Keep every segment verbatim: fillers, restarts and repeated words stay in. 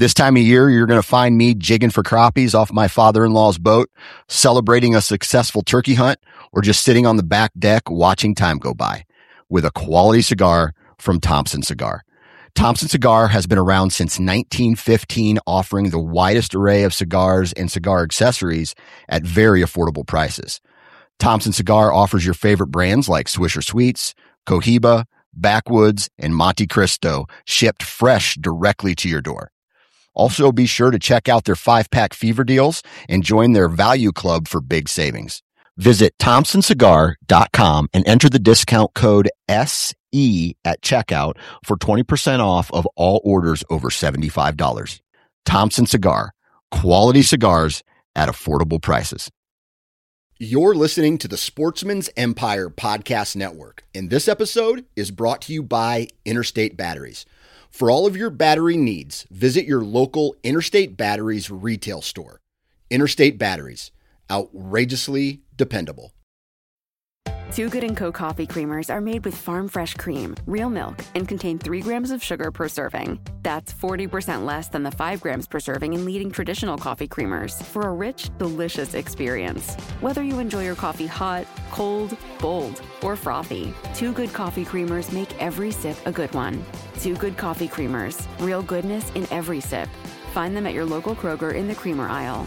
This time of year, you're going to find me jigging for crappies off my father-in-law's boat, celebrating a successful turkey hunt, or just sitting on the back deck watching time go by with a quality cigar from Thompson Cigar. Thompson Cigar has been around since nineteen fifteen, offering the widest array of cigars and cigar accessories at very affordable prices. Thompson Cigar offers your favorite brands like Swisher Sweets, Cohiba, Backwoods, and Monte Cristo, shipped fresh directly to your door. Also, be sure to check out their five-pack fever deals and join their value club for big savings. Visit thompson cigar dot com and enter the discount code S E at checkout for twenty percent off of all orders over seventy-five dollars. Thompson Cigar, quality cigars at affordable prices. You're listening to the Sportsman's Empire Podcast Network, and this episode is brought to you by Interstate Batteries. For all of your battery needs, visit your local Interstate Batteries retail store. Interstate Batteries, outrageously dependable. Two Good and Co. coffee creamers are made with farm fresh cream, real milk, and contain three grams of sugar per serving. That's forty percent less than the five grams per serving in leading traditional coffee creamers for a rich, delicious experience. Whether you enjoy your coffee hot, cold, bold, or frothy, Two Good coffee creamers make every sip a good one. Two Good coffee creamers, real goodness in every sip. Find them at your local Kroger in the creamer aisle.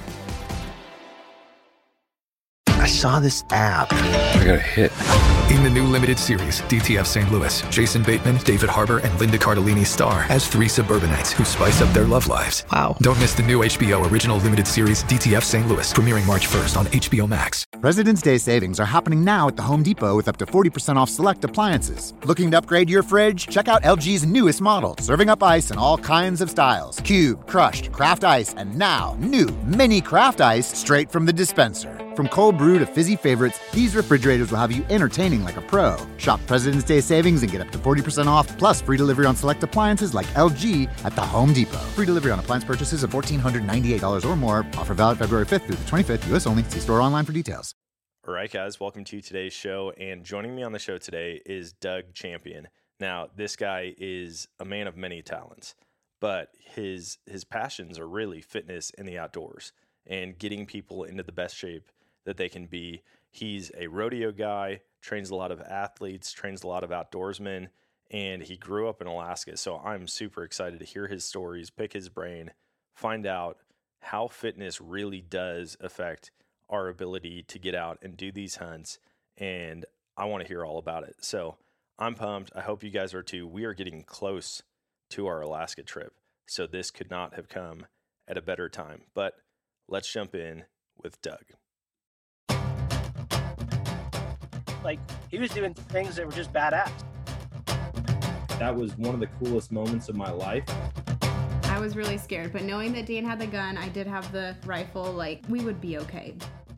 I saw this app. I got a hit. In the new limited series, D T F Saint Louis, Jason Bateman, David Harbour, and Linda Cardellini star as three suburbanites who spice up their love lives. Wow. Don't miss the new H B O original limited series, D T F Saint Louis, premiering March first on H B O Max. President's Day savings are happening now at the Home Depot with up to forty percent off select appliances. Looking to upgrade your fridge? Check out L G's newest model, serving up ice in all kinds of styles. Cube, crushed, craft ice, and now new mini craft ice straight from the dispenser. From cold brew to fizzy favorites, these refrigerators will have you entertaining like a pro. Shop President's Day savings and get up to forty percent off, plus free delivery on select appliances like L G at the Home Depot. Free delivery on appliance purchases of one thousand four hundred ninety-eight dollars or more. Offer valid February fifth through the twenty-fifth, U S only. See store online for details. All right, guys, welcome to today's show. And joining me on the show today is Doug Champion. Now, this guy is a man of many talents, but his his passions are really fitness and the outdoors and getting people into the best shape that they can be. He's a rodeo guy, trains a lot of athletes, trains a lot of outdoorsmen, and he grew up in Alaska. So I'm super excited to hear his stories, pick his brain, find out how fitness really does affect our ability to get out and do these hunts. And I want to hear all about it. So I'm pumped. I hope you guys are too. We are getting close to our Alaska trip, so this could not have come at a better time. But let's jump in with Doug. Like, he was doing things that were just badass. That was one of the coolest moments of my life. I was really scared, but knowing that Dan had the gun, I did have the rifle, like, we would be okay.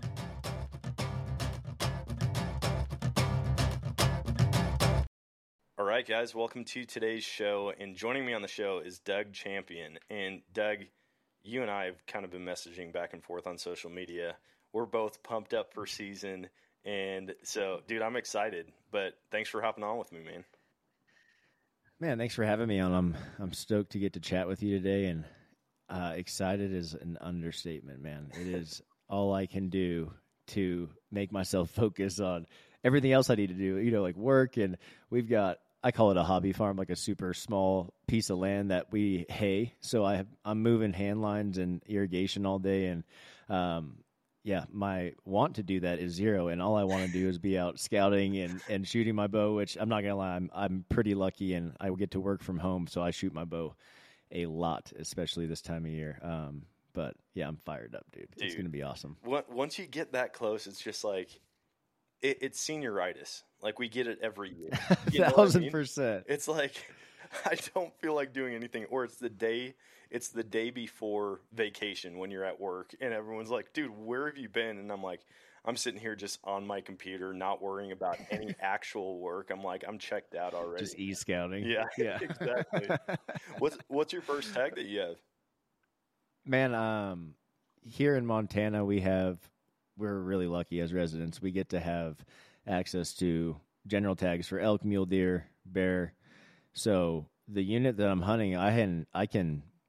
All right, guys, welcome to today's show. And joining me on the show is Doug Champion. And Doug, you and I have kind of been messaging back and forth on social media. We're both pumped up for season. And so, dude, I'm excited, but thanks for hopping on with me, man. Man, thanks for having me on. I'm I'm stoked to get to chat with you today, and uh, excited is an understatement, man. It is all I can do to make myself focus on everything else I need to do, you know, like work. And we've got, I call it a hobby farm, like a super small piece of land that we hay. So I have, I'm moving hand lines and irrigation all day, and um, yeah, my want to do that is zero, and all I want to do is be out scouting and, and shooting my bow, which I'm not going to lie, I'm, I'm pretty lucky, and I get to work from home, so I shoot my bow a lot, especially this time of year. Um, but, yeah, I'm fired up, dude. dude it's going to be awesome. Once you get that close, it's just like it, it's senioritis. Like, we get it every year. You know Thousand I mean? percent. It's like I don't feel like doing anything, or it's the day – It's the day before vacation when you're at work and everyone's like, dude, where have you been? And I'm like, I'm sitting here just on my computer, not worrying about any actual work. I'm like, I'm checked out already. Just e-scouting. Yeah, yeah. exactly. What's what's your first tag that you have? Man, um, here in Montana, we have, we're really lucky as residents. We get to have access to general tags for elk, mule deer, bear. So the unit that I'm hunting, I can, I can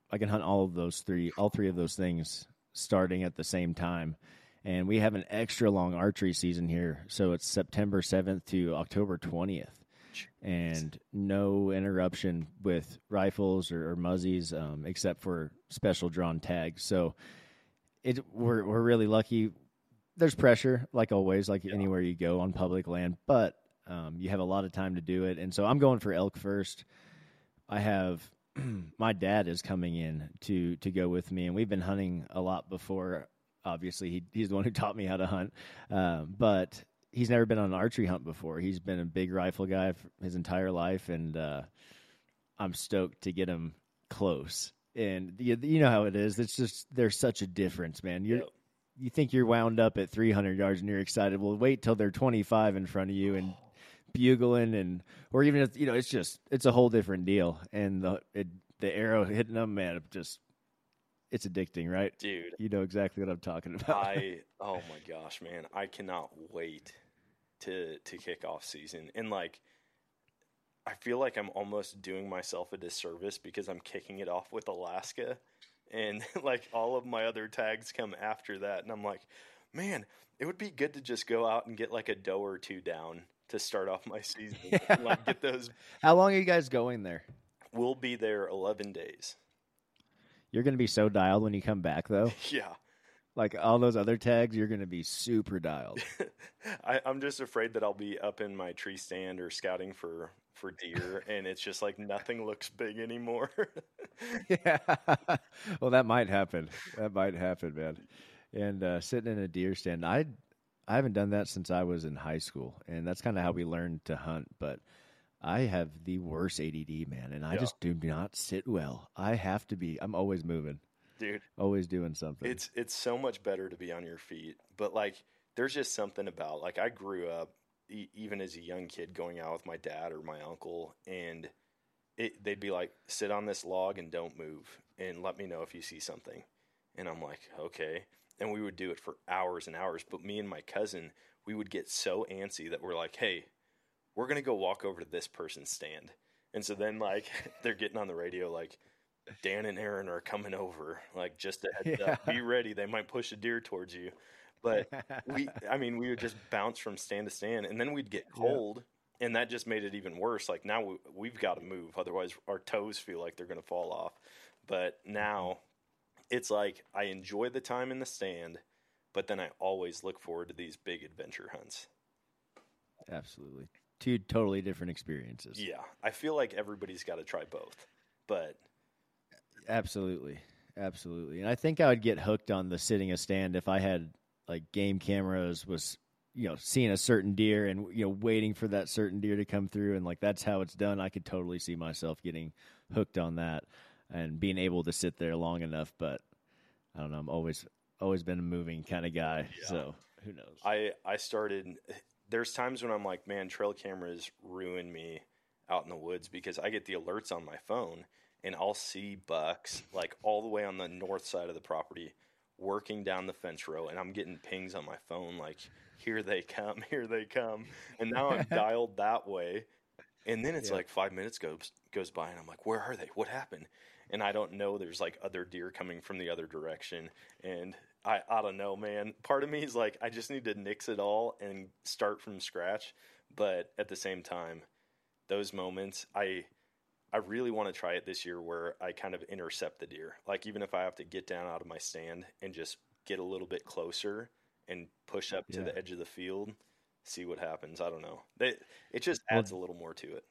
I can hunt all of those three, all three of those things starting at the same time. And we have an extra long archery season here. So it's September seventh to October twentieth. And no interruption with rifles or, or muzzies, um, except for special drawn tags. So it, we're, we're really lucky. There's pressure, like always, like yeah. anywhere you go on public land, but um, you have a lot of time to do it. And so I'm going for elk first. I have my dad is coming in to, to go with me, and we've been hunting a lot before. Obviously, he, he's the one who taught me how to hunt, um, but he's never been on an archery hunt before. He's been a big rifle guy for his entire life, and uh, I'm stoked to get him close. And you, you know how it is. It's just there's such a difference, man. You're yep. You think you're wound up at three hundred yards and you're excited. Well, wait till they're twenty-five in front of you and bugling, and or even if, you know, it's just it's a whole different deal. And the it, the arrow hitting them, man, it just. It's addicting, right? Dude. You know exactly what I'm talking about. I oh my gosh, man. I cannot wait to to kick off season. And like I feel like I'm almost doing myself a disservice because I'm kicking it off with Alaska, and like all of my other tags come after that, and I'm like, man, it would be good to just go out and get like a doe or two down to start off my season. And, like get those. How long are you guys going there? We'll be there eleven days. You're going to be so dialed when you come back, though. Yeah. Like all those other tags, you're going to be super dialed. I, I'm just afraid that I'll be up in my tree stand or scouting for, for deer, and it's just like nothing looks big anymore. Yeah. Well, that might happen. That might happen, man. And uh, sitting in a deer stand, I I haven't done that since I was in high school, and that's kind of how we learned to hunt. But I have the worst A D D, man, and I yeah. just do not sit well. I have to be. I'm always moving, dude. Always doing something. It's it's so much better to be on your feet. But like, there's just something about like I grew up e- even as a young kid going out with my dad or my uncle, and it, they'd be like, "Sit on this log and don't move, and let me know if you see something." And I'm like, "Okay." And we would do it for hours and hours. But me and my cousin, we would get so antsy that we're like, "Hey, we're going to go walk over to this person's stand." And so then, like, they're getting on the radio, like, Dan and Aaron are coming over. Like, just a heads yeah. up. Be ready. They might push a deer towards you. But, we, I mean, we would just bounce from stand to stand. And then we'd get cold, yeah. and that just made it even worse. Like, now we, we've got to move. Otherwise, our toes feel like they're going to fall off. But now it's like I enjoy the time in the stand, but then I always look forward to these big adventure hunts. Absolutely. Two totally different experiences. Yeah. I feel like everybody's got to try both, but. Absolutely. Absolutely. And I think I would get hooked on the sitting a stand if I had like game cameras, was, you know, seeing a certain deer and, you know, waiting for that certain deer to come through. And like, that's how it's done. I could totally see myself getting hooked on that and being able to sit there long enough. But I don't know. I'm always, always been a moving kind of guy. Yeah. So who knows? I, I started, there's times when I'm like, man, trail cameras ruin me out in the woods because I get the alerts on my phone and I'll see bucks like all the way on the north side of the property working down the fence row, and I'm getting pings on my phone like, here they come, here they come. And now I'm dialed that way. And then it's yeah. like five minutes goes goes by and I'm like, where are they? What happened? And I don't know. There's like other deer coming from the other direction. And I, I don't know, man. Part of me is like, I just need to nix it all and start from scratch. But at the same time, those moments, I I really want to try it this year where I kind of intercept the deer. Like even if I have to get down out of my stand and just get a little bit closer and push up to yeah. the edge of the field, see what happens. I don't know. It, it just adds well, a little more to it.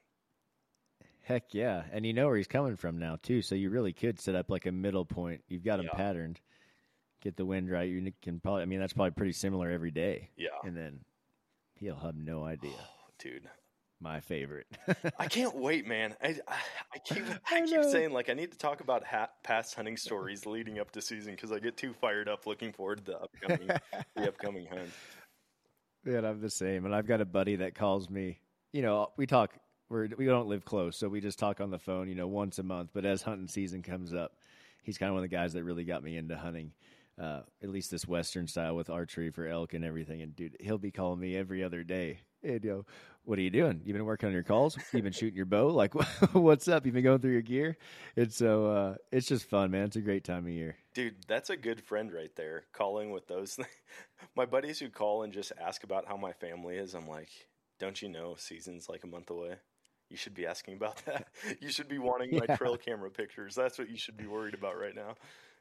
Heck yeah. And you know where he's coming from now too. So you really could set up like a middle point. You've got him yeah. patterned. Get the wind right. You can probably, I mean, that's probably pretty similar every day. Yeah. And then he'll have no idea. Oh, dude. My favorite. I can't wait, man. I, I, I keep I, I keep saying like I need to talk about ha- past hunting stories leading up to season because I get too fired up looking forward to the upcoming the upcoming hunt. Yeah, I'm the same, and I've got a buddy that calls me. You know, we talk. We're we don't live close, so we just talk on the phone. You know, once a month. But as hunting season comes up, he's kind of one of the guys that really got me into hunting. Uh, at least this Western style with archery for elk and everything. And dude, he'll be calling me every other day. And, you know, what are you doing? You've been working on your calls? You've been shooting your bow? Like, what's up? You've been going through your gear? And so uh, it's just fun, man. It's a great time of year. Dude, that's a good friend right there, calling with those things. My buddies who call and just ask about how my family is, I'm like, don't you know season's like a month away? You should be asking about that. You should be wanting my Yeah. trail camera pictures. That's what you should be worried about right now.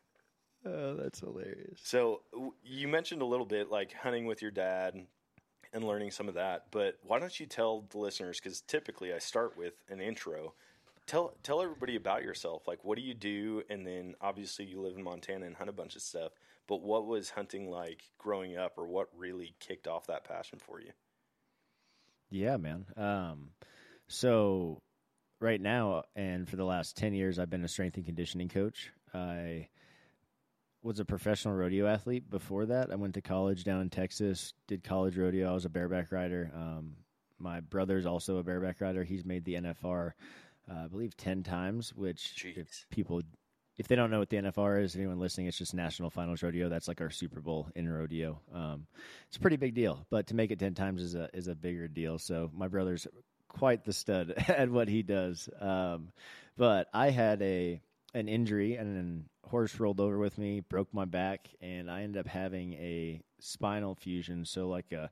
Oh, that's hilarious. So w- you mentioned a little bit like hunting with your dad and learning some of that, but why don't you tell the listeners, because typically I start with an intro. Tell tell everybody about yourself. Like, what do you do? And then obviously you live in Montana and hunt a bunch of stuff, but what was hunting like growing up, or what really kicked off that passion for you? Yeah, man. Um, so right now, and for the last ten years, I've been a strength and conditioning coach. I was a professional rodeo athlete before that. I went to college down in Texas, did college rodeo. I was a bareback rider. Um, my brother's also a bareback rider. He's made the N F R, uh, I believe, ten times, which Jeez. if people, if they don't know what the N F R is, anyone listening, it's just National Finals Rodeo. That's like our Super Bowl in rodeo. Um, it's a pretty big deal, but to make it ten times is a, is a bigger deal. So my brother's quite the stud at what he does. Um, but I had a, an injury, and then horse rolled over with me, broke my back, and I ended up having a spinal fusion. So like a,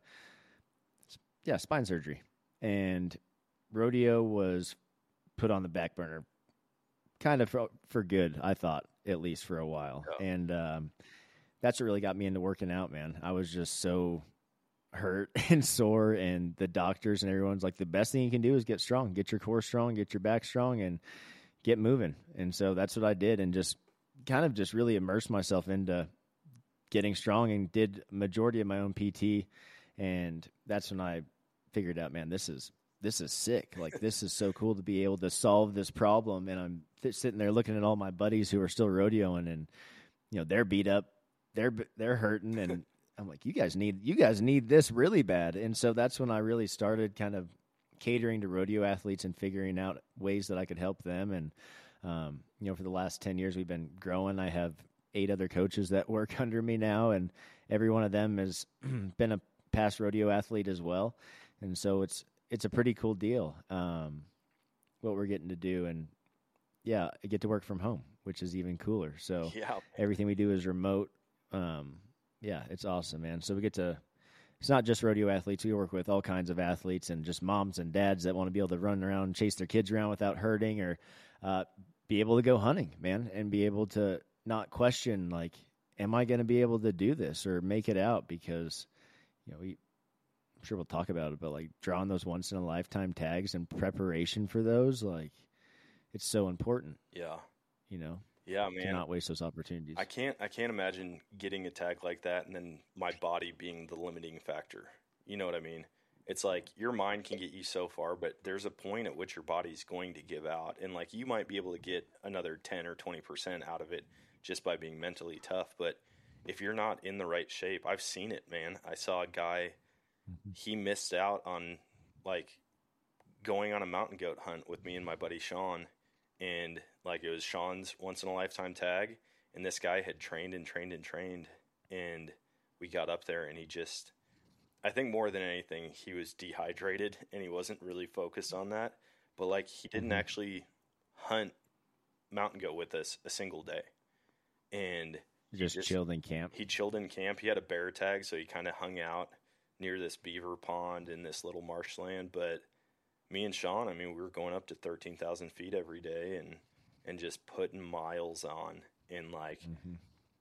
yeah, spine surgery. And rodeo was put on the back burner kind of for, for good, I thought, at least for a while. Yeah. And um, that's what really got me into working out, man. I was just so hurt and sore, and the doctors and everyone's like, the best thing you can do is get strong, get your core strong, get your back strong, and get moving. And so that's what I did, and just kind of just really immersed myself into getting strong, and did majority of my own P T. And that's when I figured out, man, this is this is sick. Like, this is so cool to be able to solve this problem. And I'm th- sitting there looking at all my buddies who are still rodeoing, and you know, they're beat up, they're they're hurting, and I'm like, you guys need you guys need this really bad. And so that's when I really started kind of catering to rodeo athletes and figuring out ways that I could help them. And um, you know, for the last ten years, we've been growing. I have eight other coaches that work under me now, and every one of them has been a past rodeo athlete as well. And so it's it's a pretty cool deal, um, what we're getting to do. And yeah, I get to work from home, which is even cooler. So Yeah. everything we do is remote. Um, yeah, it's awesome, man. So we get to, it's not just rodeo athletes. We work with all kinds of athletes, and just moms and dads that want to be able to run around and chase their kids around without hurting, or uh, be able to go hunting, man, and be able to not question, like, am I going to be able to do this or make it out? Because, you know, we, I'm sure we'll talk about it, but like drawing those once in a lifetime tags and preparation for those, like, it's so important, Yeah. you know, Yeah, to man. not waste those opportunities. I can't I can't imagine getting a tag like that and then my body being the limiting factor. You know what I mean? It's like your mind can get you so far, but there's a point at which your body's going to give out, and like you might be able to get another ten or twenty percent out of it just by being mentally tough, but if you're not in the right shape, I've seen it, man. I saw a guy, he missed out on like going on a mountain goat hunt with me and my buddy Sean, and like it was Sean's once in a lifetime tag, and this guy had trained and trained and trained, and we got up there and he just, I think more than anything, he was dehydrated and he wasn't really focused on that, but like he didn't Mhm. actually hunt mountain goat with us a single day. And he just, chilled in camp. He chilled in camp. He had a bear tag, so he kind of hung out near this beaver pond in this little marshland. But me and Sean, I mean, we were going up to thirteen thousand feet every day and, and just putting miles on. And like, Mhm.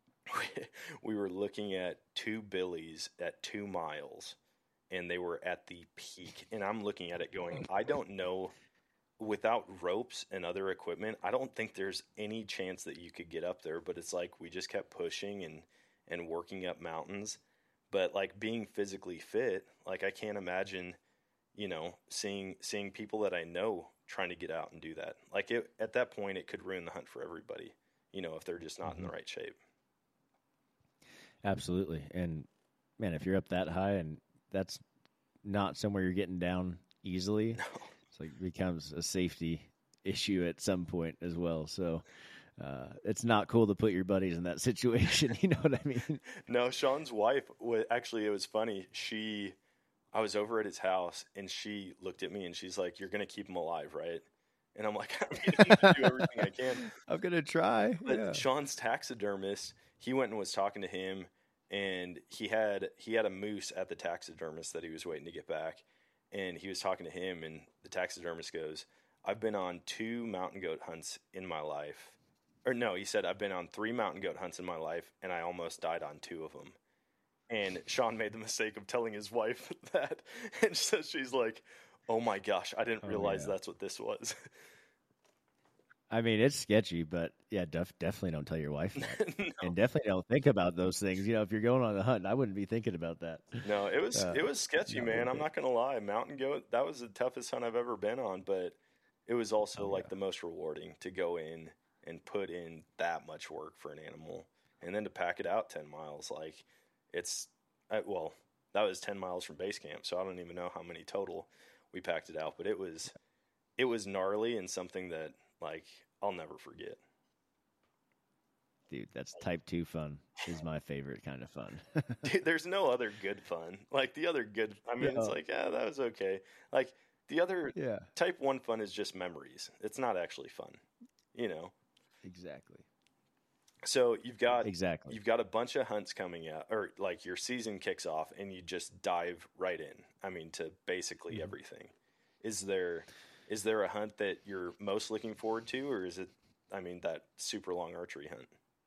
we were looking at two billies at two miles, and they were at the peak. And I'm looking at it going, I don't know, without ropes and other equipment, I don't think there's any chance that you could get up there. But it's like we just kept pushing and, and working up mountains. But like being physically fit, like I can't imagine, you know, seeing seeing people that I know trying to get out and do that. Like it, at that point, it could ruin the hunt for everybody, you know, if they're just not Mhm. in the right shape. Absolutely. And man, if you're up that high and that's not somewhere you're getting down easily, No. it's like it becomes a safety issue at some point as well. So uh, it's not cool to put your buddies in that situation. You know what I mean? No, Sean's wife, wa- actually, it was funny. She I was over at his house, and she looked at me, and she's like, "You're gonna keep him alive, right?" And I'm like, "I'm gonna do everything I can." I'm gonna try. But yeah. Sean's taxidermist, he went and was talking to him, and he had he had a moose at the taxidermist that he was waiting to get back, and he was talking to him, and the taxidermist goes, "I've been on two mountain goat hunts in my life." Or no, he said, "I've been on three mountain goat hunts in my life, and I almost died on two of them." And Sean made the mistake of telling his wife that. And so she's like, "Oh my gosh, I didn't Oh, realize yeah. that's what this was." I mean, it's sketchy, but yeah, def- definitely don't tell your wife that. No. And definitely don't think about those things. You know, if you're going on a hunt, I wouldn't be thinking about that. No, it was Uh, it was sketchy, not man. worth I'm it. not gonna lie. Mountain goat, that was the toughest hunt I've ever been on, but it was also Oh, like yeah. the most rewarding to go in and put in that much work for an animal, and then to pack it out ten miles. Like it's I, well, that was ten miles from base camp, so I don't even know how many total we packed it out, but it was it was gnarly and something that like I'll never forget. Dude, that's type two fun is my favorite kind of fun. Dude, there's no other good fun. Like the other good, I mean, it's No. like, yeah, that was okay. Like the other yeah, type one fun is just memories. It's not actually fun, you know? exactly. So you've got, Exactly. you've got a bunch of hunts coming out, or like your season kicks off and you just dive right in. I mean, to basically Mhm. everything. Is there, is there a hunt that you're most looking forward to, or is it, I mean, that super long archery hunt?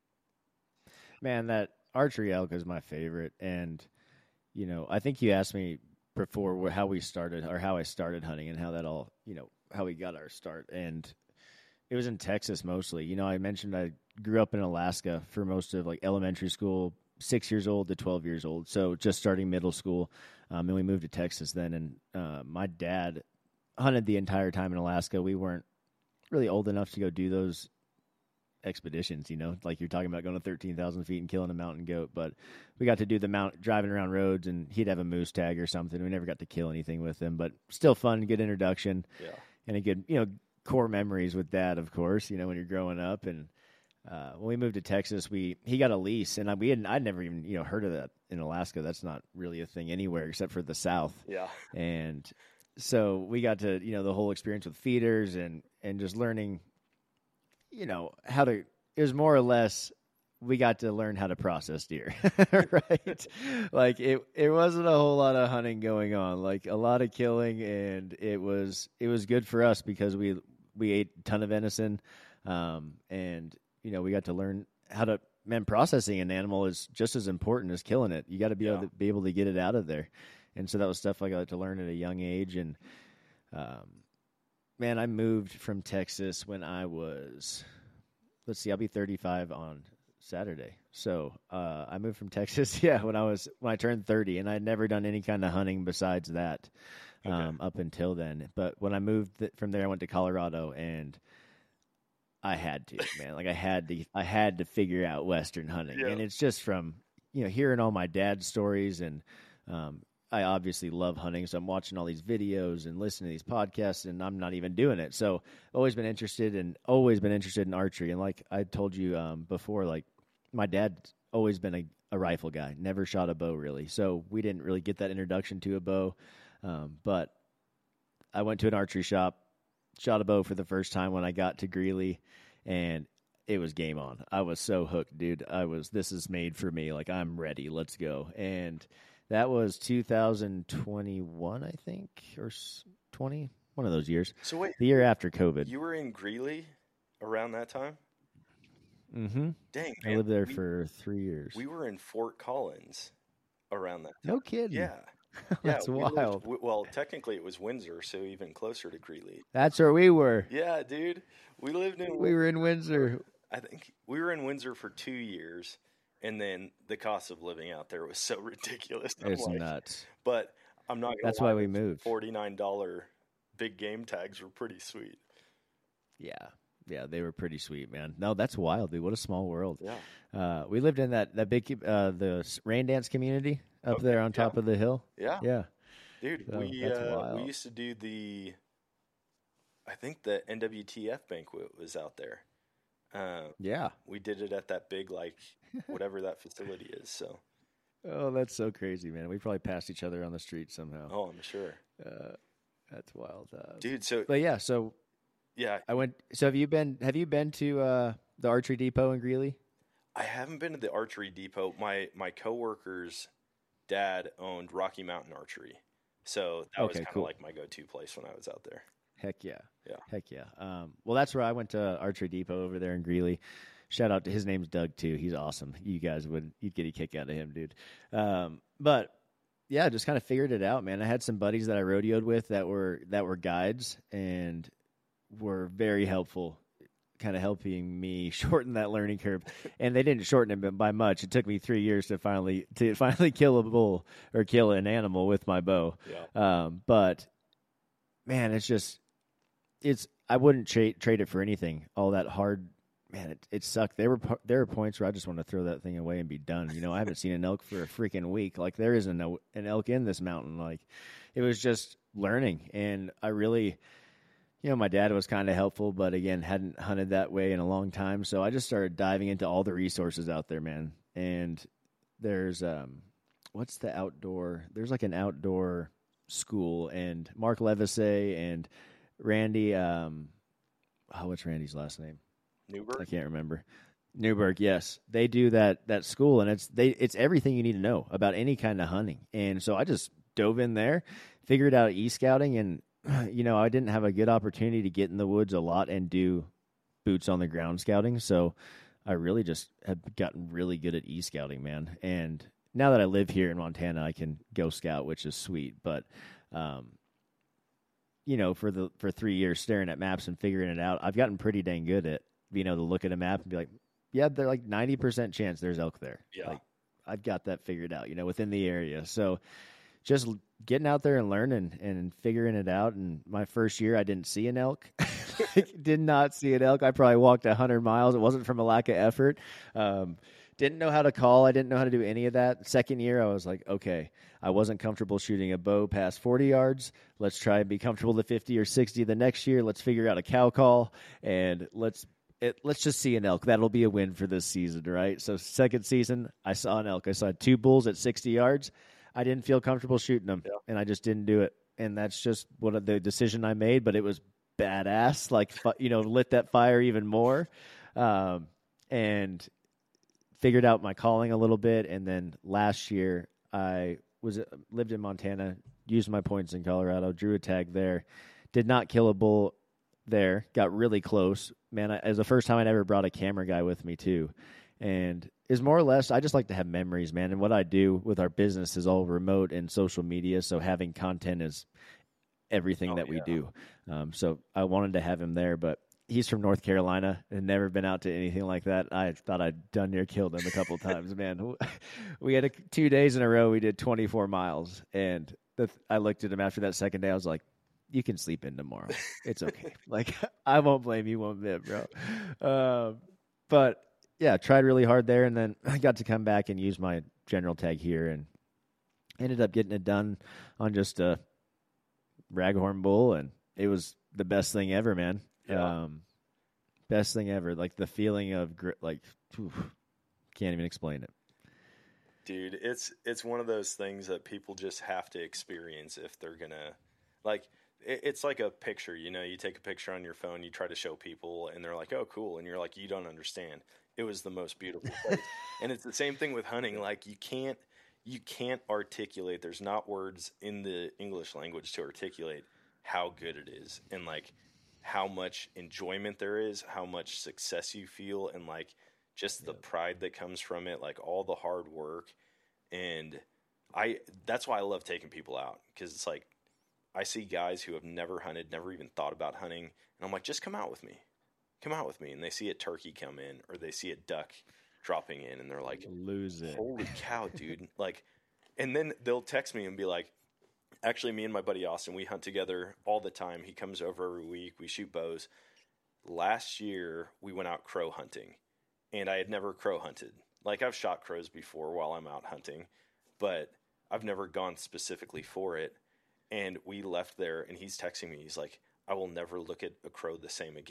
Man, that archery elk is my favorite. And, you know, I think you asked me before wh- how we started or how I started hunting and how that all, you know, how we got our start. And it was in Texas mostly. You know, I mentioned I grew up in Alaska for most of like elementary school, six years old to twelve years old. So just starting middle school. Um, and we moved to Texas then. And uh, my dad hunted the entire time in Alaska. We weren't really old enough to go do those expeditions, you know, like you're talking about going to thirteen thousand feet and killing a mountain goat, but we got to do the mount driving around roads, and he'd have a moose tag or something. We never got to kill anything with him, but still fun, good introduction. Yeah. And a good, you know, core memories with Dad, of course, you know, when you're growing up. And uh, when we moved to Texas, we, he got a lease, and I, we hadn't, I'd never even, you know, heard of that in Alaska. That's not really a thing anywhere except for the South. Yeah. And so we got to, you know, the whole experience with feeders and, and just learning, you know, how to, it was more or less, we got to learn how to process deer, right? Like it, it wasn't a whole lot of hunting going on, like a lot of killing. And it was, it was good for us because we, we ate a ton of venison. Um, and, you know, we got to learn how to, man, processing an animal is just as important as killing it. You got to be Yeah. able to be able to get it out of there. And so that was stuff I got to learn at a young age. And, um, man, I moved from Texas when I was, let's see, I'll be thirty-five on Saturday. So uh, I moved from Texas, yeah, when I was when I turned thirty, and I'd never done any kind of hunting besides that um, Okay. up until then. But when I moved th- from there, I went to Colorado, and I had to, man, like I had to, I had to figure out Western hunting, Yeah. and it's just from you know hearing all my dad's stories, and um, I obviously love hunting, so I'm watching all these videos and listening to these podcasts, and I'm not even doing it. So always been interested and always been interested in archery. And like I told you um, before, like my dad's always been a, a rifle guy, never shot a bow really. So we didn't really get that introduction to a bow. Um, but I went to an archery shop, shot a bow for the first time when I got to Greeley, and it was game on. I was so hooked, dude. I was, this is made for me. Like I'm ready. Let's go. And that was two thousand twenty-one, I think, or twenty, one of those years. So wait, The year after COVID. you were in Greeley around that time? Mm-hmm. Dang, I man, lived there we, for three years. we were in Fort Collins around that time. No kidding. Yeah. That's yeah, we lived- wild. w- well, technically it was Windsor, so even closer to Greeley. That's where we were. Yeah, dude. We lived in We were in Windsor. I think we were in Windsor for two years, and then the cost of living out there was so ridiculous. I'm It's like- nuts. But I'm not gonna That's lie, why we those moved. forty-nine dollars big game tags were pretty sweet. Yeah. Yeah, they were pretty sweet, man. No, that's wild, dude. What a small world. Yeah. Uh, we lived in that, that big, uh, the s- rain dance community up Okay, there on top yeah. of the hill. Yeah. Yeah. Dude, So, we that's uh, we wild. used to do the I think the N W T F banquet was out there. Uh, Yeah. we did it at that big like whatever that facility is. So Oh, that's so crazy, man. We probably passed each other on the street somehow. Oh, I'm sure. Uh, that's wild, uh, dude. So, but yeah, so yeah, I went. So have you been? Have you been to uh, the Archery Depot in Greeley? I haven't been to the Archery Depot. My my coworker's dad owned Rocky Mountain Archery, so that Okay, was kind of cool. like my go-to place when I was out there. Heck yeah, Yeah. heck yeah. Um, well, that's where I went to Archery Depot over there in Greeley. Shout out to his name's Doug too. He's awesome. You guys would you'd get a kick out of him, dude. Um, but yeah, just kind of figured it out, man. I had some buddies that I rodeoed with that were that were guides and were very helpful, kind of helping me shorten that learning curve. And they didn't shorten it by much. It took me three years to finally to finally kill a bull or kill an animal with my bow. Yeah. Um, but man, it's just it's I wouldn't trade trade it for anything. All that hard. Man, it, it sucked. There were there were points where I just want to throw that thing away and be done. You know, I haven't seen an elk for a freaking week. Like, there isn't a, an elk in this mountain. Like, it was just learning. And I really, you know, my dad was kind of helpful, but again, hadn't hunted that way in a long time. So I just started diving into all the resources out there, man. And there's, um, what's the outdoor, there's like an outdoor school, and Mark Levisay and Randy, um, oh, what's Randy's last name? Newberg? I can't remember. Newberg, yes. They do that that school, and it's they it's everything you need to know about any kind of hunting. And so I just dove in there, figured out e-scouting, and you know, I didn't have a good opportunity to get in the woods a lot and do boots on the ground scouting. So I really just have gotten really good at e-scouting, man. And now that I live here in Montana, I can go scout, which is sweet. But um you know, for the for three years staring at maps and figuring it out, I've gotten pretty dang good at being able to look at a map and be like, yeah, they're like ninety percent chance there's elk there. Yeah. Like, I've got that figured out, you know, within the area. So just getting out there and learning and figuring it out. And my first year, I didn't see an elk. Did not see an elk. I probably walked one hundred miles. It wasn't from a lack of effort. Um, didn't know how to call. I didn't know how to do any of that. Second year, I was like, okay, I wasn't comfortable shooting a bow past forty yards. Let's try and be comfortable to fifty or sixty the next year. Let's figure out a cow call, and let's It, let's just see an elk. That'll be a win for this season, right? So second season, I saw an elk. I saw two bulls at sixty yards. I didn't feel comfortable shooting them, yeah. and I just didn't do it. And that's just what the decision I made, but it was badass. Like, you know, lit that fire even more, um, and figured out my calling a little bit. And then last year, I was lived in Montana, used my points in Colorado, drew a tag there, did not kill a bull there, got really close. Man, I, it was the first time I'd ever brought a camera guy with me too. And is more or less, I just like to have memories, man. And what I do with our business is all remote and social media. So having content is everything oh, that we yeah. do. Um, so I wanted to have him there, but he's from North Carolina and never been out to anything like that. I thought I'd done near killed him a couple times, man. We had a, two days in a row. We did twenty-four miles. And the, I looked at him after that second day. I was like, you can sleep in tomorrow. It's okay. Like, I won't blame you one bit, bro. Uh, but yeah, tried really hard there. And then I got to come back and use my general tag here and ended up getting it done on just a raghorn bull. And it was the best thing ever, man. Yeah. Um, best thing ever. Like the feeling of gr- like, oof, can't even explain it. Dude, it's, it's one of those things that people just have to experience if they're going to, like, it's like a picture, you know, you take a picture on your phone, you try to show people and they're like, oh, cool. And you're like, you don't understand. It was the most beautiful place. And it's the same thing with hunting. Like you can't, you can't articulate. There's not words in the English language to articulate how good it is. And like how much enjoyment there is, how much success you feel. And like just the yeah. pride that comes from it, like all the hard work. And I, that's why I love taking people out. Cause it's like, I see guys who have never hunted, never even thought about hunting, and I'm like, just come out with me. Come out with me. And they see a turkey come in or they see a duck dropping in and they're like, lose it. Holy cow, dude. Like, and then they'll text me and be like, actually, me and my buddy Austin, we hunt together all the time. He comes over every week. We shoot bows. Last year, we went out crow hunting, and I had never crow hunted. Like, I've shot crows before while I'm out hunting, but I've never gone specifically for it. And we left there, and he's texting me. He's like, I will never look at a crow the same again.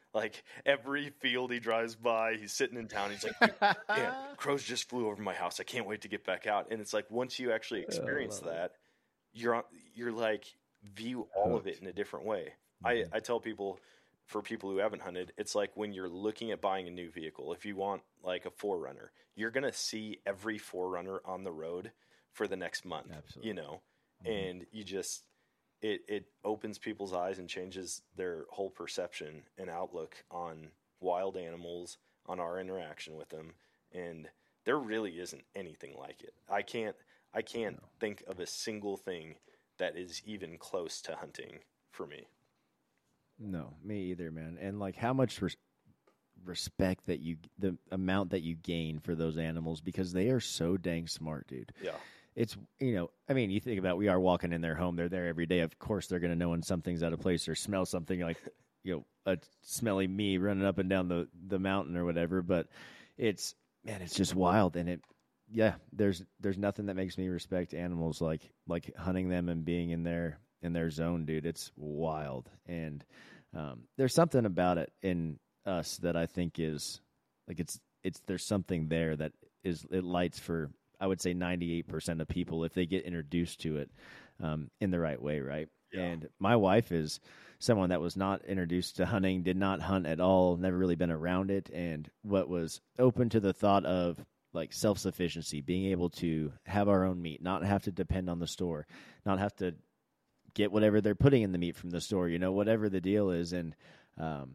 Like every field he drives by, he's sitting in town. He's like, "Man, crows just flew over my house. I can't wait to get back out." And it's like once you actually experience oh, that, you're on, you're like view all of it in a different way. Mm-hmm. I I tell people, for people who haven't hunted, it's like when you're looking at buying a new vehicle. If you want like a four runner, you're gonna see every four runner on the road for the next month. Absolutely. You know, mm-hmm. and you just. It, it opens people's eyes and changes their whole perception and outlook on wild animals, on our interaction with them. And there really isn't anything like it. I can't, I can't no. think of a single thing that is even close to hunting for me. No, me either, man. And like how much res- respect that you, the amount that you gain for those animals, because they are so dang smart, dude. Yeah. It's, you know, I mean, you think about, we are walking in their home. They're there every day. Of course, they're going to know when something's out of place or smell something like, you know, a smelly me running up and down the, the mountain or whatever. But it's, man, it's just wild. And it, yeah, there's, there's nothing that makes me respect animals like, like hunting them and being in their, in their zone, dude. It's wild. And um, there's something about it in us that I think is like, it's, it's, there's something there that is, it lights for, I would say ninety-eight percent of people if they get introduced to it um, in the right way, right? Yeah. And my wife is someone that was not introduced to hunting, did not hunt at all, never really been around it, and what was open to the thought of like self-sufficiency, being able to have our own meat, not have to depend on the store, not have to get whatever they're putting in the meat from the store, you know, whatever the deal is. And um,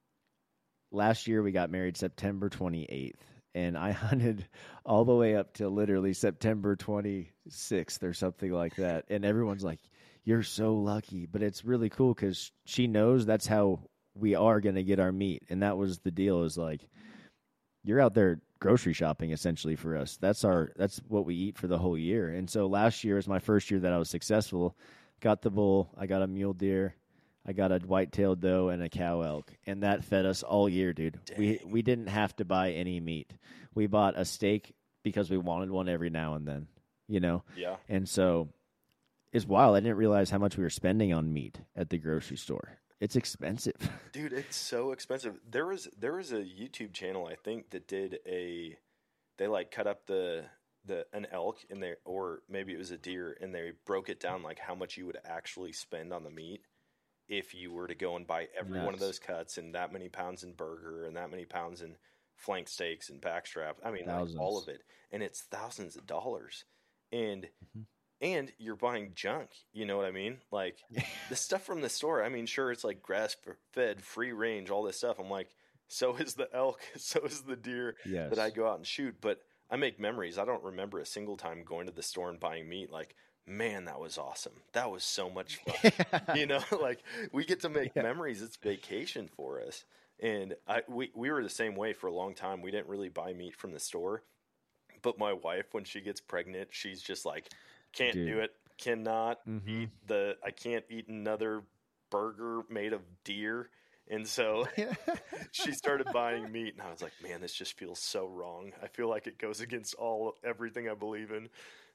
last year we got married September twenty-eighth. And I hunted all the way up to literally September twenty-sixth or something like that. And everyone's like, you're so lucky. But it's really cool because she knows that's how we are going to get our meat. And that was the deal, is like, you're out there grocery shopping essentially for us. That's our, that's what we eat for the whole year. And so last year was my first year that I was successful. Got the bull. I got a mule deer. I got a white-tailed doe and a cow elk, and that fed us all year, dude. Dang. We we didn't have to buy any meat. We bought a steak because we wanted one every now and then, you know? Yeah. And so it's wild. I didn't realize how much we were spending on meat at the grocery store. It's expensive. Dude, it's so expensive. There was there was a YouTube channel, I think, that did a – they, like, cut up the the an elk in there, or maybe it was a deer, and they broke it down, like, how much you would actually spend on the meat if you were to go and buy every Nuts. one of those cuts and that many pounds in burger and that many pounds in flank steaks and backstrap. I mean, like all of it. And it's thousands of dollars. And mm-hmm. and you're buying junk. You know what I mean? Like the stuff from the store, I mean, sure, it's like grass-fed, free range, all this stuff. I'm like, so is the elk, so is the deer yes. that I go out and shoot. But I make memories. I don't remember a single time going to the store and buying meat like, man, that was awesome. That was so much fun. You know, like we get to make yeah. memories. It's vacation for us. And I, we, we were the same way for a long time. We didn't really buy meat from the store, but my wife, when she gets pregnant, she's just like, can't Dude. do it. Cannot mm-hmm. eat the, I can't eat another burger made of deer. And so she started buying meat, and I was like, man, this just feels so wrong. I feel like it goes against all, everything I believe in.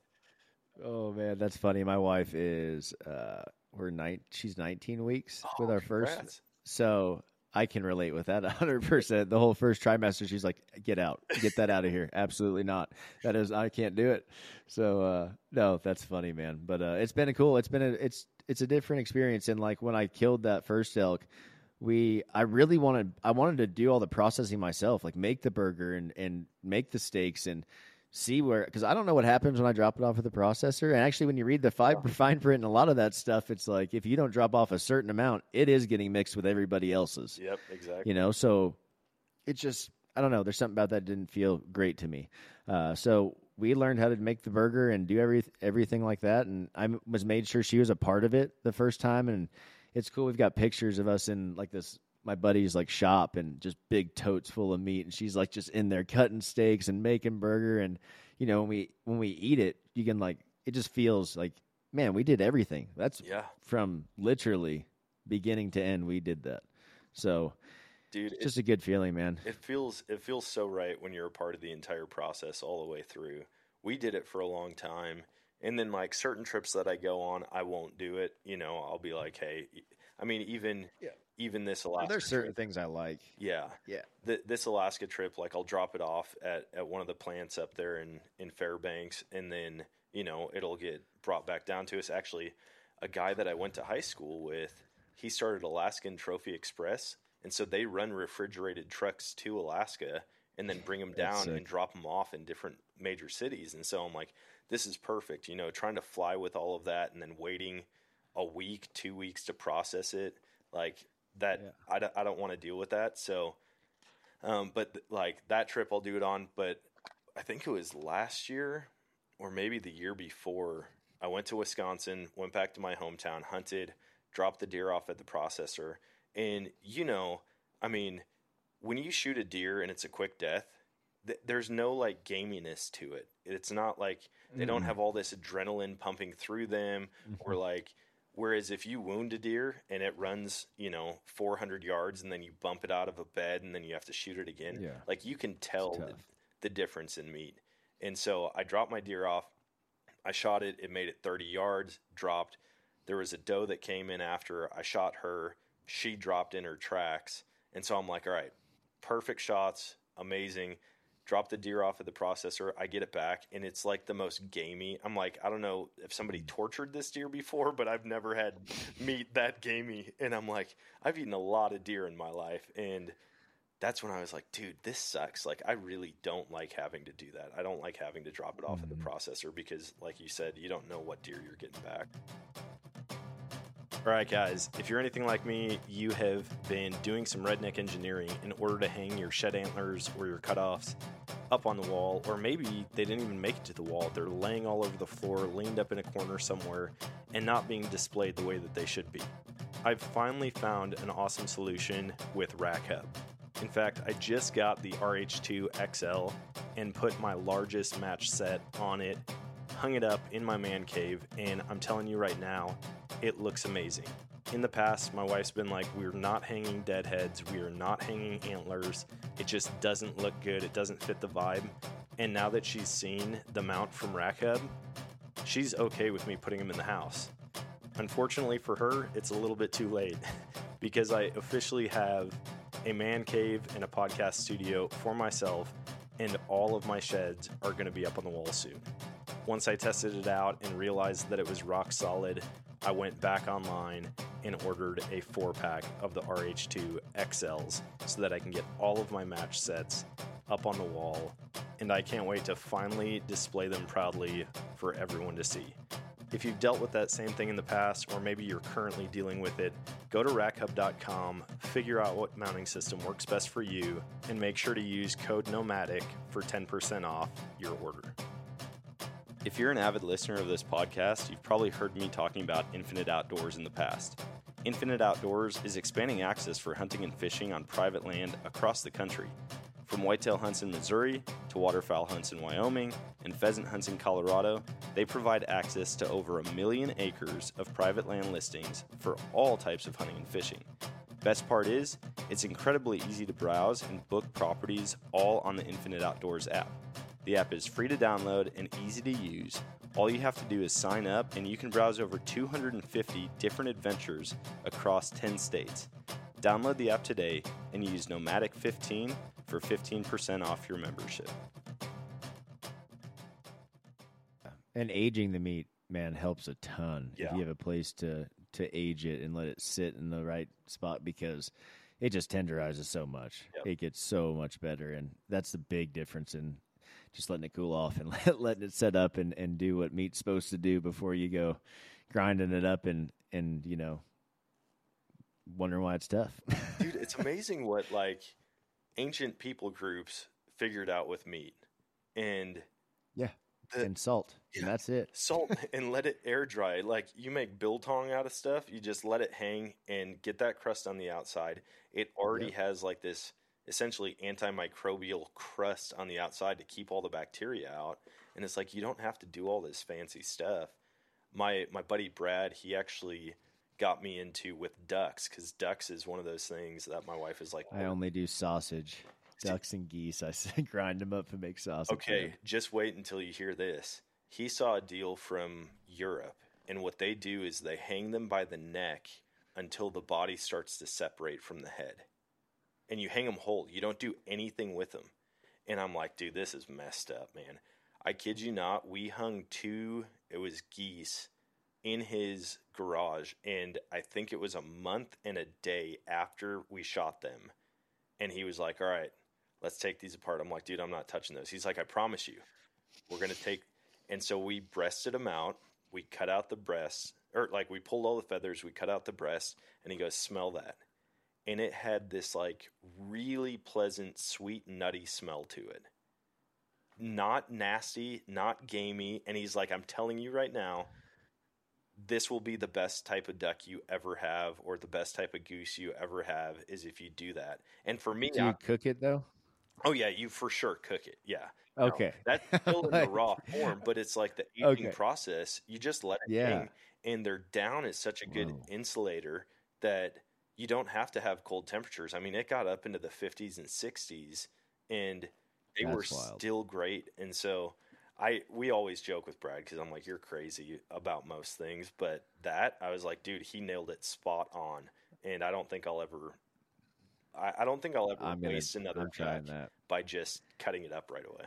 Oh man, that's funny. My wife is uh we're nine she's nineteen weeks oh, with our first. Congrats. So I can relate with that one hundred percent. The whole first trimester, she's like, "Get out. Get that out of here." Absolutely not. That is I can't do it. So uh no, that's funny, man. But uh it's been a cool. It's been a it's it's a different experience. And like when I killed that first elk, we I really wanted I wanted to do all the processing myself, like make the burger and and make the steaks and see where, because I don't know what happens when I drop it off at the processor. And actually, when you read the fine, fine print and a lot of that stuff, it's like if you don't drop off a certain amount, it is getting mixed with everybody else's. Yep, exactly. You know, so it's just, I don't know. There's something about that that didn't feel great to me. Uh, so we learned how to make the burger and do every everything like that. And I was made sure she was a part of it the first time. And it's cool. We've got pictures of us in like this, my buddy's like shop and just big totes full of meat. And she's like just in there cutting steaks and making burger. And, you know, when we, when we eat it, you can like, it just feels like, man, we did everything. That's yeah. from literally beginning to end. We did that. So dude, it's just it, a good feeling, man. It feels, it feels so right when you're a part of the entire process all the way through. We did it for a long time. And then like certain trips that I go on, I won't do it. You know, I'll be like, hey, I mean, even, yeah. even this Alaska There's certain trip, things I like. Yeah. Yeah. Th- this Alaska trip, like I'll drop it off at, at one of the plants up there in, in Fairbanks, and then, you know, it'll get brought back down to us. Actually, a guy that I went to high school with, he started Alaskan Trophy Express, and so they run refrigerated trucks to Alaska and then bring them down and drop them off in different major cities. And so I'm like, this is perfect, you know, trying to fly with all of that and then waiting a week, two weeks to process it. Like that, yeah. I, don't, I don't want to deal with that. So, um, but th- like that trip I'll do it on, but I think it was last year or maybe the year before, I went to Wisconsin, went back to my hometown, hunted, dropped the deer off at the processor. And, you know, I mean, when you shoot a deer and it's a quick death, th- there's no like gaminess to it. It's not like they mm. don't have all this adrenaline pumping through them mm-hmm. or like, whereas if you wound a deer and it runs, you know, four hundred yards and then you bump it out of a bed and then you have to shoot it again, yeah. like you can tell the, the difference in meat. And so I dropped my deer off. I shot it. It made it thirty yards, dropped. There was a doe that came in after. I shot her. She dropped in her tracks. And so I'm like, all right, perfect shots, amazing. Drop the deer off at the processor. I get it back, and it's like the most gamey. I'm like, I don't know if somebody tortured this deer before, but I've never had meat that gamey. And I'm like, I've eaten a lot of deer in my life, and that's when I was like, dude, this sucks. Like, I really don't like having to do that. I don't like having to drop it off mm-hmm. at the processor because, like you said, you don't know what deer you're getting back. All right, guys, if you're anything like me, you have been doing some redneck engineering in order to hang your shed antlers or your cutoffs up on the wall, or maybe they didn't even make it to the wall. They're laying all over the floor, leaned up in a corner somewhere, and not being displayed the way that they should be. I've finally found an awesome solution with Rack Hub. In fact, I just got the R H two X L and put my largest match set on it, hung it up in my man cave, and I'm telling you right now, it looks amazing. In the past, my wife's been like, we're not hanging deadheads, we are not hanging antlers, it just doesn't look good, it doesn't fit the vibe. And now that she's seen the mount from Rack Hub, she's okay with me putting them in the house. Unfortunately for her, it's a little bit too late because I officially have a man cave and a podcast studio for myself, and all of my sheds are going to be up on the wall soon. Once I tested it out and realized that it was rock solid, I went back online and ordered a four-pack of the R H two X Ls so that I can get all of my match sets up on the wall, and I can't wait to finally display them proudly for everyone to see. If you've dealt with that same thing in the past, or maybe you're currently dealing with it, go to rack hub dot com, figure out what mounting system works best for you, and make sure to use code Nomadic for ten percent off your order. If you're an avid listener of this podcast, you've probably heard me talking about Infinite Outdoors in the past. Infinite Outdoors is expanding access for hunting and fishing on private land across the country. From whitetail hunts in Missouri to waterfowl hunts in Wyoming and pheasant hunts in Colorado, they provide access to over a million acres of private land listings for all types of hunting and fishing. Best part is, it's incredibly easy to browse and book properties all on the Infinite Outdoors app. The app is free to download and easy to use. All you have to do is sign up, and you can browse over two hundred fifty different adventures across ten states. Download the app today and use Nomadic fifteen for fifteen percent off your membership. And aging the meat, man, helps a ton. Yeah. If you have a place to, to age it and let it sit in the right spot, because it just tenderizes so much. Yep. It gets so much better, and that's the big difference in just letting it cool off and letting it set up and, and do what meat's supposed to do before you go grinding it up and, and you know, wondering why it's tough. Dude, it's amazing what, like, ancient people groups figured out with meat. And yeah, the, and salt. Yeah, and that's it. Salt and let it air dry. Like, you make biltong out of stuff, you just let it hang and get that crust on the outside. It already yeah. has, like, this essentially antimicrobial crust on the outside to keep all the bacteria out. And it's like, you don't have to do all this fancy stuff. My my buddy Brad, he actually got me into with ducks, because ducks is one of those things that my wife is like, I only do sausage. Ducks and geese, I grind them up and make sausage. Okay, just wait until you hear this. He saw a deal from Europe, and what they do is they hang them by the neck until the body starts to separate from the head. And you hang them whole. You don't do anything with them. And I'm like, dude, this is messed up, man. I kid you not. We hung two, it was geese, in his garage. And I think it was a month and a day after we shot them. And he was like, all right, let's take these apart. I'm like, dude, I'm not touching those. He's like, I promise you, we're going to take. And so we breasted them out. We cut out the breasts, or like we pulled all the feathers. We cut out the breasts. And he goes, smell that. And it had this like really pleasant, sweet, nutty smell to it. Not nasty, not gamey. And he's like, I'm telling you right now, this will be the best type of duck you ever have, or the best type of goose you ever have, is if you do that. And for me, do you I, cook it though? Oh yeah, you for sure cook it. Yeah. Okay. No, that's still in the raw form, but it's like the aging Okay. process. You just let it Yeah. hang, and their down is such a good Whoa. insulator that you don't have to have cold temperatures. I mean, it got up into the fifties and sixties, and they were That's wild. still great. And so I we always joke with Brad because I'm like, you're crazy about most things, but that I was like, dude, he nailed it spot on, and I don't think I'll ever. I, I don't think I'll ever I'm gonna- waste another I'm trying duck that. by just cutting it up right away.